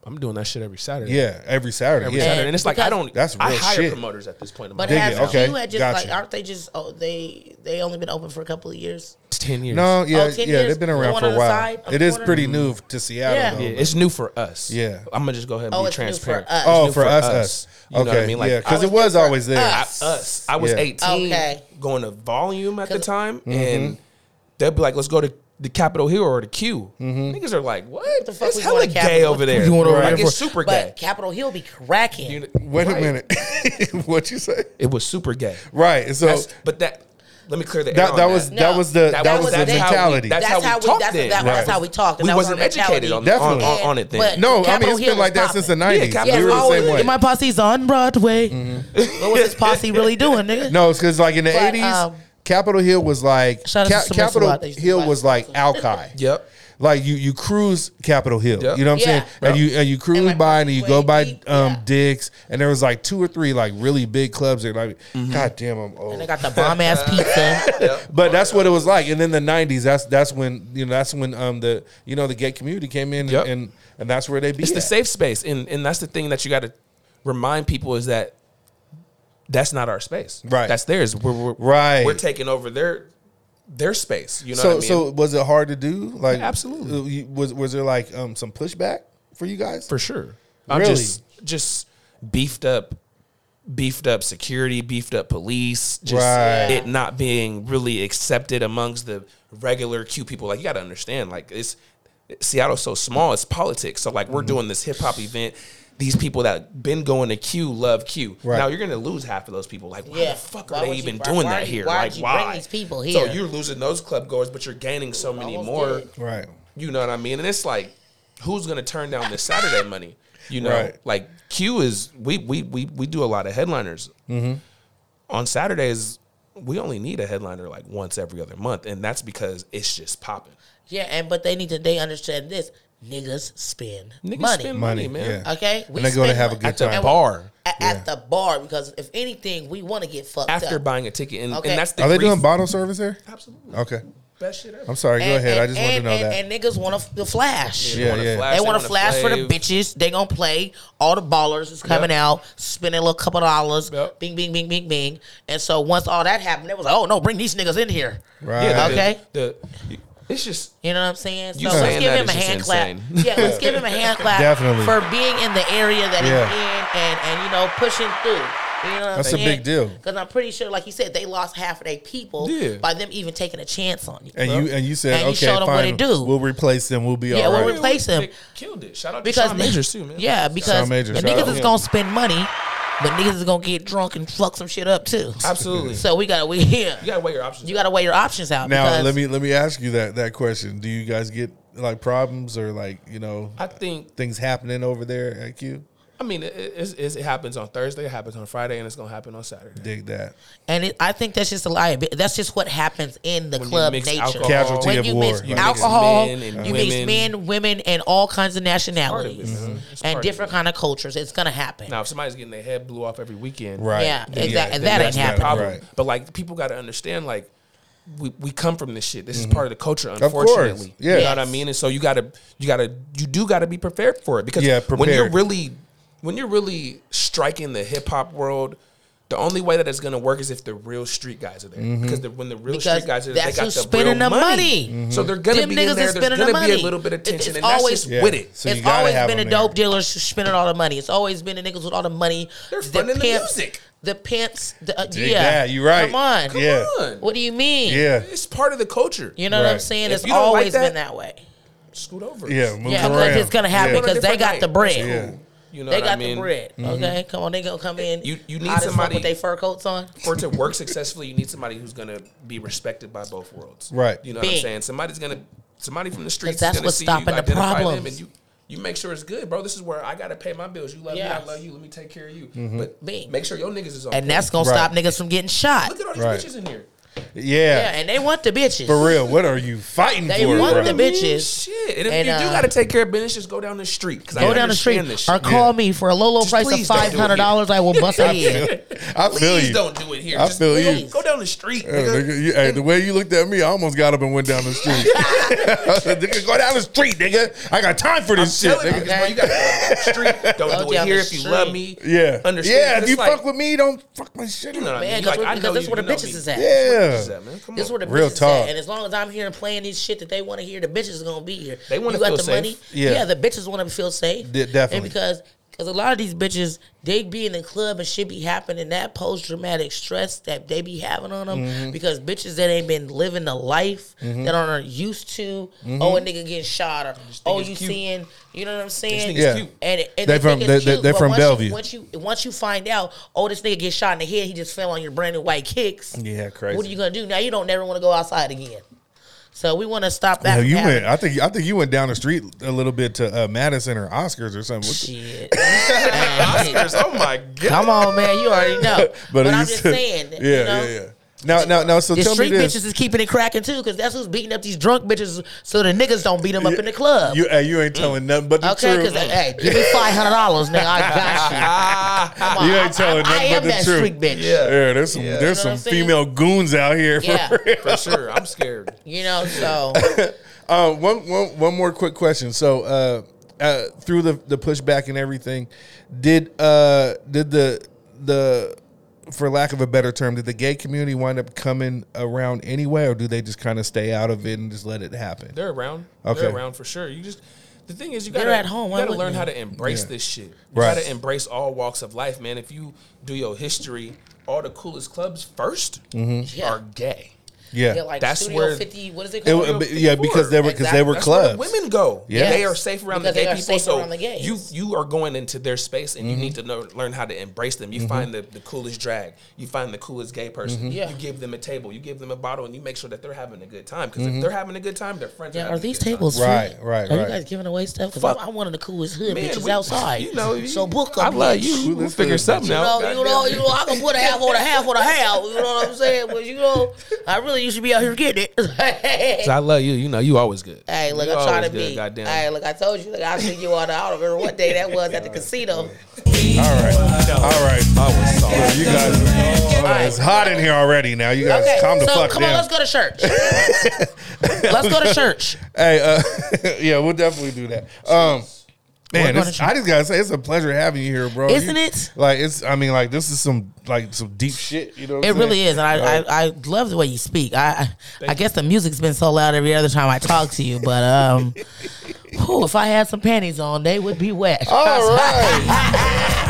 D: I'm doing that shit every Saturday.
C: Yeah, every Saturday.
D: Saturday. And it's like,
C: That's real
D: I hire
C: shit.
D: promoters at this point in my
B: But
D: life.
B: has
C: Okay,
B: Q had just
C: gotcha.
B: like, aren't they just, they only been open for a couple of years?
D: It's 10 years.
C: No, yeah,
B: 10
C: yeah,
B: years?
C: they've been
B: The
C: around
B: one
C: for
B: on
C: a
B: the
C: while.
B: side, on
C: It
B: the
C: is
B: corner?
C: pretty new to Seattle,
B: Yeah.
C: though.
D: Yeah, it's new for us.
C: Yeah.
D: I'm gonna just go ahead and
B: Oh,
D: be
B: it's new for
D: transparent.
B: us.
C: Oh,
D: It's
C: for
D: new
C: us.
D: You know what I mean? Like,
C: yeah, because
B: I
C: it was always there.
B: us.
D: I was
C: Yeah.
D: 18,
B: Okay.
D: going to Volume at the time,
C: Mm-hmm.
D: and they'll be like, "Let's go to the Capitol Hill or the Q."
C: Mm-hmm.
D: Niggas are like, "What?
B: the fuck
D: It's
B: we
D: hella
B: going to
D: gay
B: Capitol?
D: over there.
C: you going over
D: Like,
C: there
D: it's
C: for?"
D: super gay."
B: But Capitol Hill be cracking.
C: Wait a
D: Right.
C: minute. What you say?
D: It was super gay.
C: Right. So
D: But that. Let me clear the air
C: that
D: on
C: was
B: No.
C: that was the
D: That's
C: mentality.
D: That's how we talked then.
B: That's how we talked. And
D: We
B: that was
D: wasn't
B: our mentality.
D: educated on
C: Definitely.
D: on it then.
B: But
C: No, I mean
B: Capitol
C: it's
B: Hill
C: been like
B: was
C: that since the
B: popping.
C: '90s.
D: Capitol
C: We were
D: Hill
C: the same way.
B: My posse's on Broadway. What was his posse really doing, nigga?
C: No, it's because like in the
B: But,
C: '80s, Capitol Hill was like
B: Shout out to Submissive
C: Capitol
B: Lot. They used to
C: Hill
B: buy
C: was like Alki.
D: Yep.
C: Like you cruise Capitol Hill,
D: Yep.
C: you know what I'm
B: Yeah.
C: saying, and you cruise
B: like
C: by and you go by
B: Deep, yeah.
C: Dick's, and there was like 2 or 3 like really big clubs. That like, God damn, I'm old.
B: And they got the bomb ass pizza.
C: But that's what it was like. And then the '90s, that's when the the gay community came in,
D: Yep.
C: and that's where they be.
D: It's the
C: at.
D: safe space, and that's the thing that you got to remind people is that that's not our space.
C: Right.
D: That's theirs. We're taking over their space. You know what I mean?
C: So was it hard to do? Like
D: Absolutely.
C: Was there like some pushback for you guys?
D: For sure.
C: Really?
D: I'm just beefed up security, beefed up police, just
C: Right.
D: it not being really accepted amongst the regular Q people. Like, you got to understand, like, Seattle's so small, it's politics. So like, we're doing this hip hop event. These people that been going to Q love Q.
C: Right.
D: Now you're gonna lose half of those people. Like, why the fuck are
B: Why
D: they
B: would
D: even
B: you-
D: doing
B: why
D: that
B: are
D: here?
B: you- why
D: Like,
B: would you
D: why?
B: bring these people
D: So
B: here?
D: you're losing those club goers, but you're gaining so many more.
C: Right.
D: You know what I mean? And it's like, who's gonna turn down this Saturday money? You know,
C: Right.
D: like Q is we do a lot of headliners.
C: Mm-hmm.
D: On Saturdays, we only need a headliner like once every other month, and that's because it's just popping.
B: Yeah, but they understand this. Niggas spend
D: Niggas
B: money.
D: spend money, man.
C: Yeah.
B: Okay?
C: And they're going to
B: spend
C: have a
B: money.
C: good
D: At the
C: time.
D: bar
B: At the bar, because if anything, we want to get fucked
D: after
B: up.
D: buying a ticket, and
B: Okay.
D: that's the
C: Are they
D: grief.
C: doing bottle service there?
D: Absolutely.
C: Okay.
D: Best shit ever.
C: I'm sorry. Go ahead. I just wanted to know that.
B: And niggas want to flash.
C: Yeah, yeah.
B: They want to flash for the
D: flave.
B: bitches. They gonna play. All the ballers is coming out, spending a little couple dollars.
D: Yep.
B: Bing, bing, bing, bing, bing. And so once all that happened, it was like, oh no, bring these niggas in here.
C: Right.
D: Yeah,
B: Okay.
D: It's just
B: You know what I'm saying?
D: You
B: So let's
D: saying
B: give
D: that
B: him a
D: is just
B: hand clap.
D: insane.
B: Yeah, let's give him a hand clap
C: Definitely.
B: for being in the area that
C: Yeah.
B: he's in and pushing through. You know what
C: That's
B: I'm
C: a
B: saying?
C: big deal.
B: Because I'm pretty sure, like you said, they lost half of their people
D: Yeah.
B: by them even taking a chance on you.
C: And you said,
B: And you
C: okay,
B: showed them what
C: fine.
B: it do.
C: We'll replace them. We'll be
B: Yeah,
C: all
B: we'll
C: right.
B: replace him.
D: They killed it. Shout out to
B: Because
D: Shawn Majors too, man.
B: Yeah, because
C: Shawn Majors,
B: the
C: shout
B: niggas
C: out.
B: is gonna spend money, but niggas is gonna get drunk and fuck some shit up too.
D: Absolutely.
B: So you gotta weigh your options. You gotta weigh your options out.
C: Now
B: because
C: let me ask you that question. Do you guys get like problems or like
D: I think
C: things happening over there at Q?
D: I mean, it happens on Thursday, it happens on Friday, and it's gonna happen on Saturday.
C: Dig that.
B: And I think that's just a liability. That's just what happens in the
D: When you
B: club
D: mix
B: nature.
D: alcohol-
C: Casualty
B: when
C: of
B: you
C: war.
B: mix
C: You mix
B: alcohol,
D: men and
B: you mix
D: women.
B: men, women, and all kinds of nationalities
D: man. It's part
B: and
D: of
B: different kind of cultures. It's gonna happen.
D: Now, if somebody's getting their head blew off every weekend,
C: Right.
B: Yeah,
C: Then
B: exactly.
C: then
B: That
C: that's
B: ain't
C: not a
B: happening.
D: problem.
C: Right.
D: But like, people got to understand, like, we come from this shit. This is part of the culture,
C: course.
D: unfortunately.
C: Yeah.
D: You know what I mean? And so you do gotta be prepared for it, because
C: Yeah,
D: when you're
C: prepared.
D: really striking the hip hop world, the only way that it's gonna work is if the real street guys are there.
C: Mm-hmm.
D: Because when the real
B: Because
D: street guys are there, they
B: that's
D: got
B: who's
D: the
B: spending
D: real
B: the money.
C: Mm-hmm.
D: So they're gonna
B: Them
D: be
B: niggas
D: in
B: is
D: there. There's
B: spending
D: gonna
B: the
D: be
B: money.
D: a little bit of tension,
B: It's
D: and that's
B: always-
D: just with it.
C: So you
B: It's
C: gotta
B: always
C: have
B: been the
C: them there.
B: dope dealers spending all the money. It's always been the niggas with all the money.
D: They're funding the music.
B: The pimps.
C: Dig
B: Yeah,
C: that. You right.
B: Come on.
C: Yeah.
D: Come on.
B: What do you mean?
C: Yeah.
D: It's part of the culture.
B: You know what I'm
C: Right.
B: saying?
D: If
B: It's
D: you don't like
B: always
D: that,
B: been that way.
D: Scoot over.
C: Yeah. Move
B: Yeah,
C: around.
B: because it's gonna happen
C: Yeah.
B: because they got the bread.
C: Yeah.
D: You know
B: They
D: what I
B: got
D: mean?
B: the bread. Okay, come on, they gonna come in.
D: You need
B: hot as fuck
D: somebody-
B: with their fur coats on.
D: For it to work successfully, you need somebody who's gonna be respected by both worlds.
C: Right.
D: You know what I'm
B: Big.
D: saying? Somebody from the streets
B: that's
D: is gonna
B: what's
D: see
B: stopping
D: you,
B: the
D: identify
B: problems.
D: them, and you make sure it's good, bro. This is where I gotta pay my bills. You love me,
B: Yes.
D: I love you. Let me take care of you.
C: Mm-hmm.
D: But
B: Big.
D: make sure your niggas is on.
B: And
D: point.
B: that's gonna
C: Right.
B: stop niggas from getting shot.
D: Look at all these
C: Right.
D: bitches in here.
C: Yeah,
B: and they want the bitches.
C: For real, what are you fighting
B: they
C: for?
B: want
C: bro?
B: the bitches.
D: Shit, and if you do got to take care of business, just go down the street.
B: Go down the street or call me for a low price of $500. I will bust a head.
C: I feel
D: Please
C: you.
D: don't do it here.
C: I
D: Just
C: feel you.
D: Go down the street.
C: Hey, the way you looked at me, I almost got up and went down the street. Nigga, go down the street, nigga. I got time for this shit. Nigga.
D: Bro, you got to go down the street. Don't do it here if you love me.
C: Yeah.
D: Understand?
C: Yeah, if you fuck with me, don't fuck my shit.
D: You know what I mean?
B: Man, because that's where the bitches is at.
C: Yeah.
B: This is where the
C: Real
B: bitches is
C: talk.
B: at. And as long as I'm here and playing this shit that they want to hear, the bitches are going to be here.
D: They want to
B: got
D: feel
B: the
D: safe.
B: money.
C: Yeah.
B: The bitches want to feel safe.
C: Definitely.
B: And because a lot of these bitches, they be in the club and shit be happening, that post-traumatic stress that they be having on them because bitches that ain't been living the life that aren't used to, a nigga getting shot or, you seeing, you know what I'm saying?
C: Yeah.
B: And
C: they're from Bellevue.
B: Once you find out, this nigga get shot in the head, he just fell on your brand new white kicks.
C: Yeah, crazy.
B: What are you gonna do? Now you don't never want to go outside again. So we want to stop that.
C: Yeah, you went. I think you went down the street a little bit to Madison or Oscars or something.
B: Shit.
D: Oscars. Oh my god.
B: Come on, man. You already know. but I'm just saying.
C: Yeah. Now. So
B: the
C: tell
B: street
C: me this.
B: bitches is keeping it cracking too, because that's who's beating up these drunk bitches, so the niggas don't beat them up in the club.
C: You ain't telling nothing but the
B: okay,
C: truth.
B: because give me $500, nigga. I got you. Come on,
C: you ain't telling nothing but the truth.
B: I am that street bitch.
C: Yeah, there's some female goons out here.
D: For sure. I'm scared.
B: So.
C: One more quick question. So through the pushback and everything, did the for lack of a better term, did the gay community wind up coming around anyway, or do they just kind of stay out of it and just let it happen?
D: They're around.
C: Okay.
D: They're around for sure. The thing is, you
B: They're at home.
D: You gotta learn how to embrace this shit. You gotta embrace all walks of life, man. If you do your history, all the coolest clubs first are gay.
C: Yeah,
B: like
D: that's
B: Studio
D: where
B: 50. What is it called?
C: Because they were
D: that's
C: clubs.
D: Where women go.
C: Yeah,
D: they are safe around
B: because
D: the gay
B: they are
D: people.
B: safe
D: So
B: around the gays.
D: you are going into their space, and you need to learn how to embrace them. You find the coolest drag. You find the coolest gay person. You give them a table. You give them a bottle, and you make sure that they're having a good time. Because if they're having a good time, their friends.
B: Yeah,
D: are
B: are these tables free?
C: Right.
B: Are you guys giving away stuff? Because I'm one of the coolest hood bitches outside.
D: You know,
B: so book up.
D: I love you. We'll figure something out.
B: You know, I can put a half on a half on a half. You know what I'm saying? But I really used to be out here getting it.
D: I love you. You know, you always good.
B: Hey, look, I'm trying to be. Hey, look, I told you. Look, I see you on the. I don't remember what day that was at the casino.
C: All right. Look, you guys, it's hot in here already. Now you guys, calm the fuck down.
B: Come on, let's go to church. Let's go to church.
C: Hey, yeah, we'll definitely do that. Man, I just gotta say, it's a pleasure having you here, bro.
B: Isn't it?
C: Like, this is some deep shit. You know, what
B: it really is, and I love the way you speak. I guess the music's been so loud every other time I talk to you, but if I had some panties on, they would be wet.
C: All right.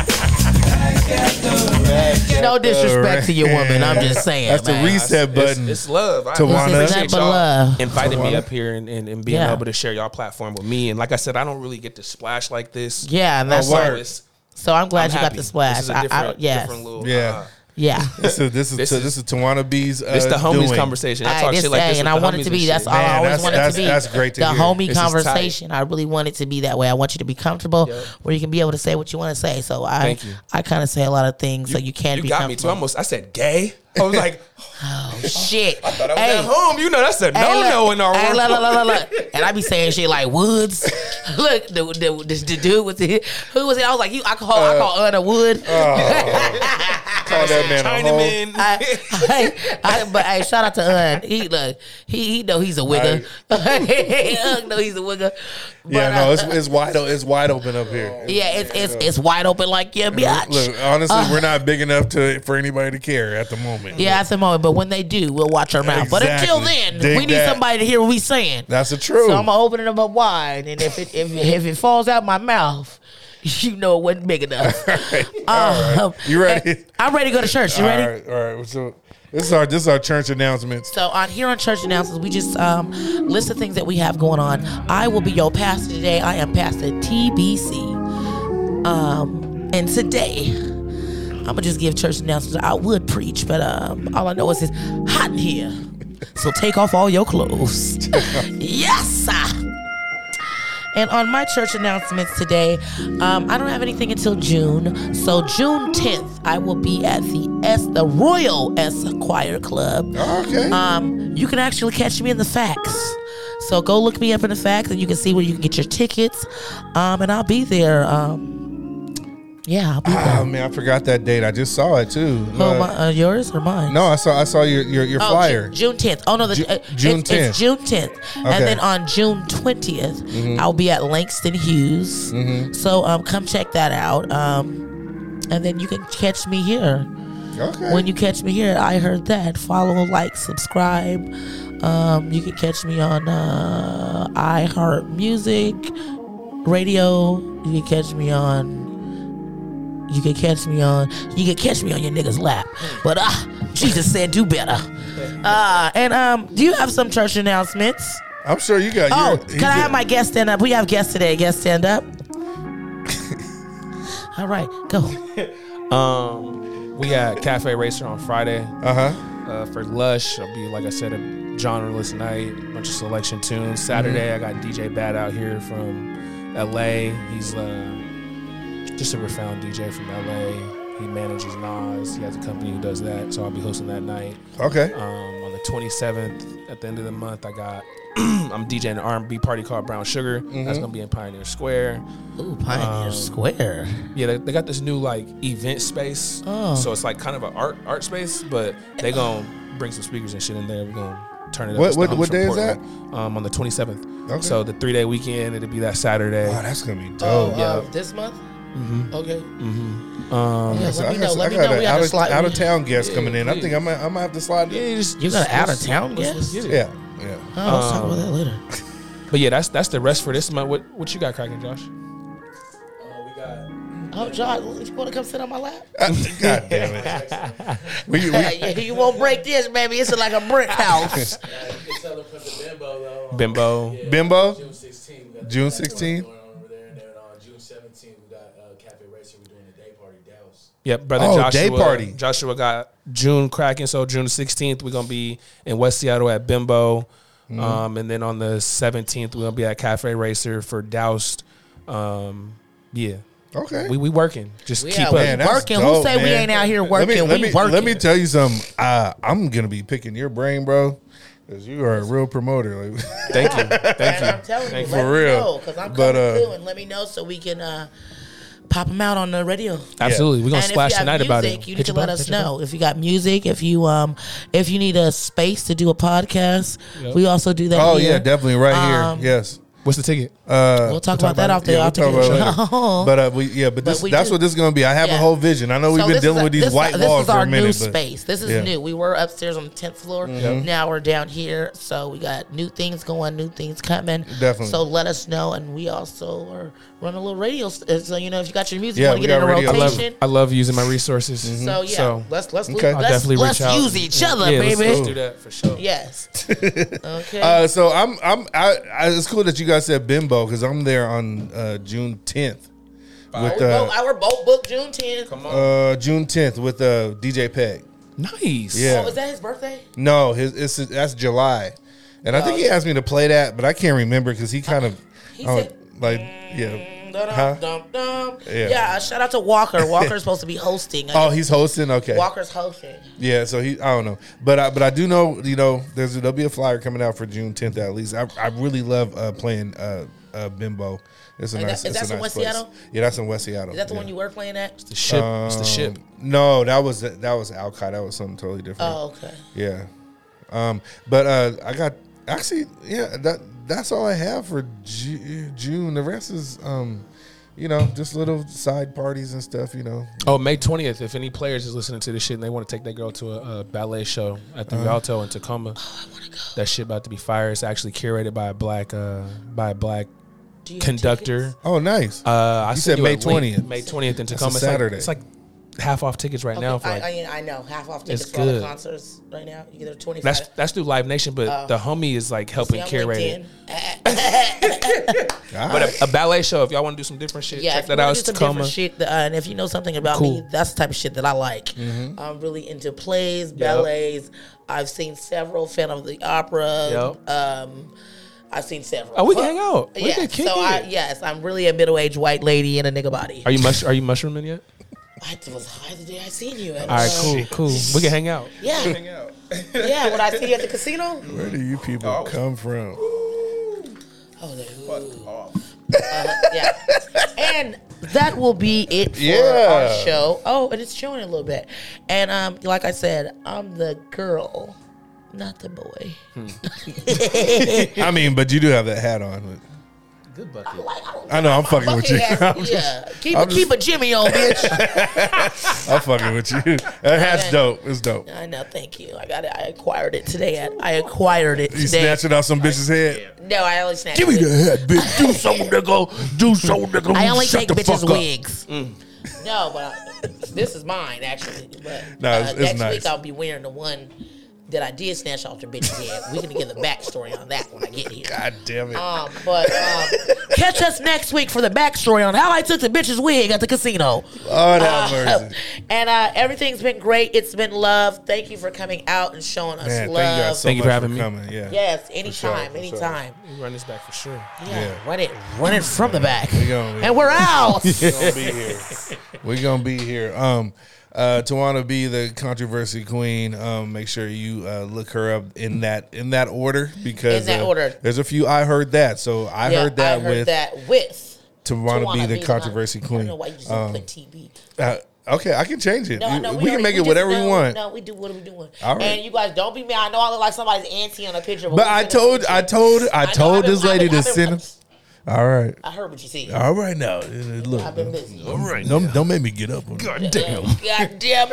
B: No disrespect to your woman, I'm just saying.
C: That's
B: man.
C: the reset button.
D: It's love.
C: Tawana.
D: Appreciate y'all inviting me up here and being able to share y'all platform with me. And like I said, I don't really get to splash like this.
B: Yeah, and that's so I'm glad you got the splash.
D: This is a different little,
B: yeah.
C: This is Tawana B's.
D: It's the homies conversation. I talk shit like this,
B: and I want it to be. That's all I always wanted to be.
C: That's great to
B: hear. The homie conversation.
C: I
B: really want it to be that way. I want you to be comfortable, where you can be able to say what you want to say. So I kind of say a lot of things, so you can be.
D: You got me too. I said gay. I was like,
B: oh shit!
D: I thought I was at home. You know, that's a no in our world.
B: Look. And I be saying shit like Woods. Look, the dude was who was it? I was like, I call Anna Wood.
C: Call that man
B: Chinaman. But hey, shout out to Un. He know he's a wigger. Un know he's a wigger. But,
C: it's wide open up here.
B: Yeah, it's wide open like your bitch.
C: Look, honestly, we're not big enough for anybody to care at the moment.
B: Yeah, at the moment. But when they do, we'll watch our mouth. But until then, we need somebody to hear what we saying.
C: That's the truth.
B: So I'm gonna open them up wide, and if it falls out my mouth, you know it wasn't big enough.
C: All right. You ready?
B: I'm ready to go to church. You ready?
C: All right. So this is our church announcements.
B: So on church announcements, we just list the things that we have going on. I will be your pastor today. I am Pastor TBC. And today, I'm gonna just give church announcements. I would preach, but all I know is it's hot in here. So take off all your clothes. Yes, sir. And on my church announcements today, I don't have anything until June. So June 10th, I will be at the Royal Esquire Club.
C: Okay.
B: You can actually catch me in the Facts. So go look me up in the Facts, and you can see where you can get your tickets. And I'll be there. Yeah, I'll be there.
C: Oh man, I forgot that date. I just saw it too.
B: Yours or mine?
C: No, I saw your flyer.
B: June 10th. Oh no,
C: June 10th.
B: It's June 10th, okay. And then on June 20th, I'll be at Langston Hughes. So come check that out. And then you can catch me here.
C: Okay.
B: When you catch me here, I heard that. Follow, like, subscribe. You can catch me on iHeart Music Radio. You can catch me on your nigga's lap. But Jesus said do better. And do you have some church announcements?
C: I'm sure you got.
B: Can I have my guest stand up? We have guests today. Guest stand up. All right, go.
D: We got Cafe Racer on Friday. For Lush, it'll be, like I said, a genreless night, a bunch of selection tunes. Saturday, I got DJ Bad out here from LA. He's just a profound DJ from LA. He manages Nas. He has a company who does that, so I'll be hosting that night.
C: Okay.
D: On the 27th, at the end of the month, I'm DJing an R&B party called Brown Sugar. That's gonna be in Pioneer Square.
B: Ooh, Pioneer Square.
D: Yeah, they got this new like event space. So it's like kind of an art space, but they gonna bring some speakers and shit in there. We're gonna turn it up.
C: What day is that?
D: On the 27th.
C: Okay.
D: So the 3-day weekend, it'll be that Saturday.
C: Oh, that's gonna be dope.
B: This month. Okay.
C: I got an out of town guest coming in. I think I might have to slide.
B: You got an out of town guest?
C: Yeah.
B: Let's talk about that later.
D: But yeah, that's the rest for this month. What you got cracking, Josh?
B: Josh, you want to come sit on my lap?
C: God damn it!
B: You won't break this, baby. It's like a brick house.
D: Bimbo.
C: June 16th.
D: Yep, brother Joshua.
C: Day party.
D: Joshua got June cracking, so June 16th, we're going to be in West Seattle at Bimbo. And then on the 17th, we're going to be at Cafe Racer for Doused. Yeah.
C: Okay.
D: We working. Just keep up.
B: Working. Who say we ain't out here working? We working.
C: Let me tell you something. I'm going to be picking your brain, bro. Because you are a real promoter.
D: Thank you.
B: I'm telling you,
C: for real.
B: Because I'm coming through, and let me know so we can pop them out on the radio.
D: Absolutely. We're going to splash tonight about it.
B: You need to let us know. If you got music, if you need a space to do a podcast, we also do that.
C: Oh,
B: here.
C: yeah, definitely right here. Yes.
D: What's the ticket?
B: We'll talk about that after the
C: But that's what this is going to be. I have a whole vision. I know we've been dealing with these white walls for a minute.
B: This is our new space. This is new. We were upstairs on the 10th floor. Now we're down here. So we got new things going, new things coming.
C: Definitely.
B: So let us know. And we also are running a little radio. So, if you got your music, you want to get in a rotation.
D: I love using my resources.
B: So, let's
D: definitely reach out.
B: Use each other, baby.
D: Let's do that for sure.
B: Yes. Okay.
C: So it's cool that you guys said Bimbo because I'm there on June 10th.
B: We're both booked June 10th.
D: Come on.
C: June 10th with DJ Peg.
D: Nice.
C: Yeah.
B: Oh, is that his birthday?
C: No, that's July, and I think he asked me to play that, but I can't remember because he kind of
B: Yeah, shout out to Walker. Walker's supposed to be hosting.
C: Oh, he's hosting. Okay,
B: Walker's hosting.
C: Yeah, so I don't know, but I do know. There'll be a flyer coming out for June 10th at least. I really love playing Bimbo. It's a nice. Is that in West Seattle? Yeah, that's in West Seattle.
B: Is that the one you were playing at?
D: It's the ship. It's the ship.
C: No, that was Alki. That was something totally different.
B: Oh, okay.
C: Yeah, but I got that's all I have for June. The rest is just little side parties and stuff.
D: Oh, May 20th. If any players is listening to this shit and they want to take their girl to a ballet show at the Rialto in Tacoma, I want to go. That shit about to be fire. It's actually curated by a black conductor.
C: Oh, nice.
D: You
C: said May 20th.
D: May 20th in Tacoma.
C: Saturday.
D: It's like half off tickets right now. For
B: I know half off tickets for all the concerts right now. You get a 25.
D: That's through Live Nation, but the homie is like helping curate it. But a ballet show, if y'all want to do some different shit, check that out. It's Tacoma.
B: And if you know something about me, that's the type of shit that I like.
C: Mm-hmm.
B: I'm really into plays, ballets. I've seen several Phantom of the Opera. I've seen several.
D: Oh, we can hang out.
B: Yeah. So I'm really a middle-aged white lady in a nigga body.
D: Are you mushrooming yet?
B: I was high the day I seen you.
D: All right, cool. We can hang out.
B: Yeah. Yeah, when I see you at the casino.
C: Where do you people come from?
B: Fuck off. Yeah. And that will be it for our show. Oh, and it's showing a little bit. And like I said, I'm the girl, not the boy.
C: I mean, but you do have that hat on.
D: Good bucket.
C: I know, I'm fucking with you.
B: Yeah. Keep a Jimmy on, bitch.
C: I'm fucking with you. That hat's dope. It's dope.
B: I know, thank you. I got it. I acquired it today.
C: You snatched it off some bitch's head?
B: No, I only snatched
C: it. Give me the hat, bitch. Do something, nigga. Do something, nigga.
B: I only take bitches' wigs. No, but this is mine, actually. But
C: it's
B: next
C: nice.
B: week I'll be wearing the one that I did snatch off the bitch's head. We can give the backstory on that when I get here.
C: God damn it.
B: But catch us next week for the backstory on how I took the bitch's wig at the casino.
C: Oh, that mercy.
B: And everything's been great. It's been love. Thank you for coming out and showing us love.
C: Thank you
D: for having me.
C: Coming. Yeah.
B: Yes, anytime.
D: You run this back for sure.
B: Yeah. Run it from the back.
C: And
B: we're out.
C: We're going to be here. Tawana B, the controversy queen. Make sure you look her up in that order because there's a few. I heard that, so I heard that with Tawana B, the controversy queen.
B: I don't know why you just put TB.
C: Okay, I can change it.
B: No,
C: we can make it whatever we want.
B: No, we do. What are we doing?
C: All right.
B: And you guys don't be mad. I know I look like somebody's auntie on a picture,
C: but I told this lady to send him. All right.
B: I heard what you said.
C: All right now. Look.
B: I've been busy.
C: All right. Don't make me get up on
D: God damn.
B: God damn.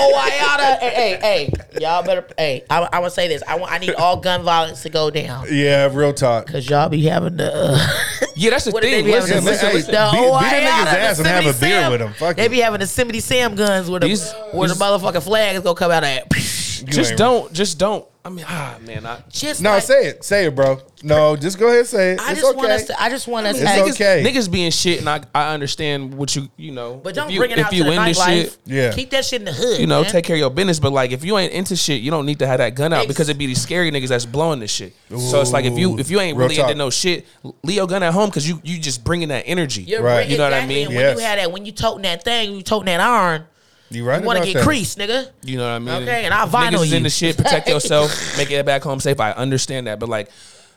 B: Hey, y'all better. Hey, I want to say this. I need all gun violence to go down.
C: Yeah, real talk.
B: Because y'all be having the.
D: Yeah, that's the thing.
C: Beat that nigga's ass and have a beer with him. Fuck
B: they be having the Yosemite Sam guns where the motherfucking flag is going to come out of that.
D: Just don't. I mean, man.
C: Say it, bro. No, just go ahead and say it.
B: I just want us.
C: It's okay.
D: Niggas being shit, and I understand what you know.
B: But don't bring it out to the nightlife.
C: Yeah,
B: keep that shit in the hood.
D: You know, take care of your business. But like, if you ain't into shit, you don't need to have that gun out because it be these scary niggas that's blowing this shit. Ooh, so it's like if you ain't really into no shit, leave your gun at home because you just bringing that energy.
C: Right.
B: You know what I mean? When you had that, when you toting that thing, you toting that iron.
C: You right?
B: You want to get creased, nigga.
D: You know what I mean?
B: Okay, and I'll vinyl you.
D: In the shit, protect yourself, make it back home safe. I understand that, but like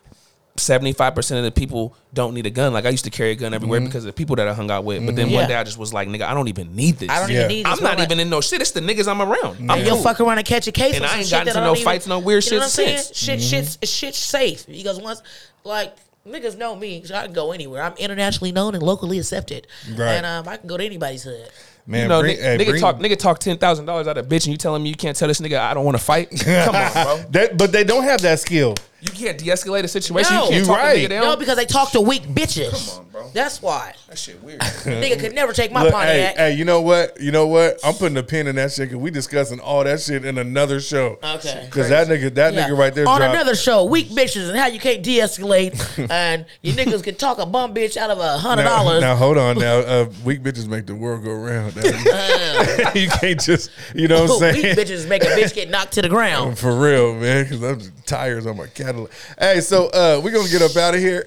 D: 75% of the people don't need a gun. Like I used to carry a gun everywhere because of the people that I hung out with. But then one day I just was like, nigga, I don't even need this.
B: I don't even need this.
D: I'm not even in no shit. It's the niggas I'm around.
B: You'll fuck around and catch a case,
D: and I ain't gotten into no fights, no weird shit since.
B: Shit's safe because once like. Niggas know me, so I can go anywhere. I'm internationally known and locally accepted, and I can go to anybody's hood.
C: Man,
D: you know, nigga talk $10,000 out of bitch, and you telling me you can't tell this nigga I don't want to fight? Come on, bro.
C: But they don't have that skill.
D: You can't de-escalate a situation.
B: No,
D: you can't talk a nigga down.
B: No, because they talk to weak bitches.
D: Come on, bro.
B: That's why.
D: That shit weird.
B: Nigga could never take my Pontiac.
C: Hey, you know what? I'm putting a pin in that shit because we discussing all that shit in another show.
B: Okay.
C: Because that nigga right there
B: on another show, weak bitches and how you can't de-escalate, and you niggas can talk a bum bitch out of $100.
C: Now hold on. Now weak bitches make the world go round. You can't just, you know what I'm saying?
B: Weak bitches make a bitch get knocked to the ground.
C: For real, man. Because I'm tires on my Cadillac. Hey, so we're gonna get up out of here.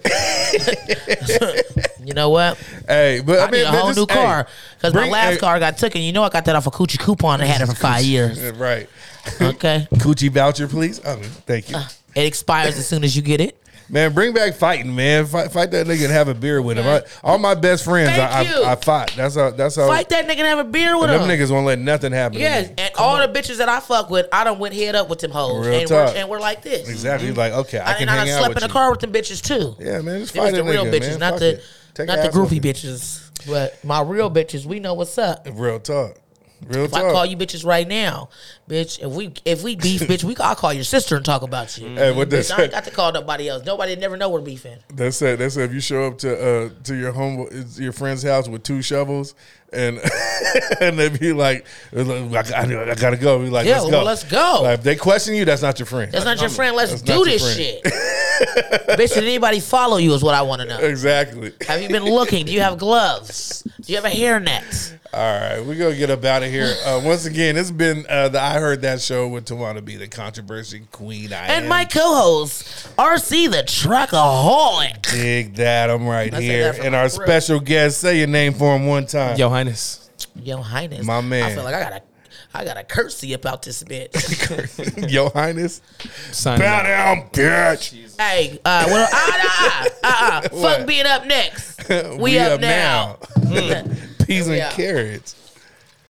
B: You know what?
C: Hey, but
B: I need a whole new car because my last car got taken. You know, I got that off a Coochie coupon and had it for 5 years.
C: Right.
B: Okay.
C: Coochie voucher, please. Thank you.
B: It expires as soon as you get it.
C: Man, bring back fighting, man. Fight that nigga and have a beer with him. All my best friends, I fought. That's how.
B: Fight that nigga and have a beer with him.
C: Them niggas won't let nothing happen.
B: Yes, and all the bitches that I fuck with, I done went head up with them hoes.
C: Real talk.
B: And we're like this.
C: Exactly. Like, okay, I can hang out with you.
B: I slept in the car with them bitches too.
C: Yeah, man. Just fight
B: the real
C: nigga,
B: bitches,
C: man.
B: not the groupie bitches. But my real bitches, we know what's up.
C: Real talk.
B: If I call you bitches right now, bitch, if we beef, bitch, I'll call your sister and talk about you.
C: Hey, what
B: bitch, I ain't got to call nobody else. Nobody never know we're beefing.
C: That's it. If you show up to your friend's house with 2 shovels and and they be like, I gotta go. Be like,
B: let's go.
C: Like, if they question you, that's not your friend.
B: That's not your friend. Let's do this shit. Bitch, did anybody follow you is what I want to know.
C: Exactly.
B: Have you been looking? Do you have gloves? Do you have a hairnet?
C: All right, we're going to get up out of here. Once again, it's been the I Heard That Show with Tawana B, the controversy queen
B: and my co-host, RC the Trackaholic.
C: Dig that. I'm right here. And our special guest, say your name for him one time.
D: Yo Highness.
B: Yo Highness.
C: My man.
B: I feel like I got a curtsy about this bitch.
C: Yo Highness.
D: Bow
C: down, bitch.
B: Hey, fuck being up next. We up now.
C: Peas and carrots.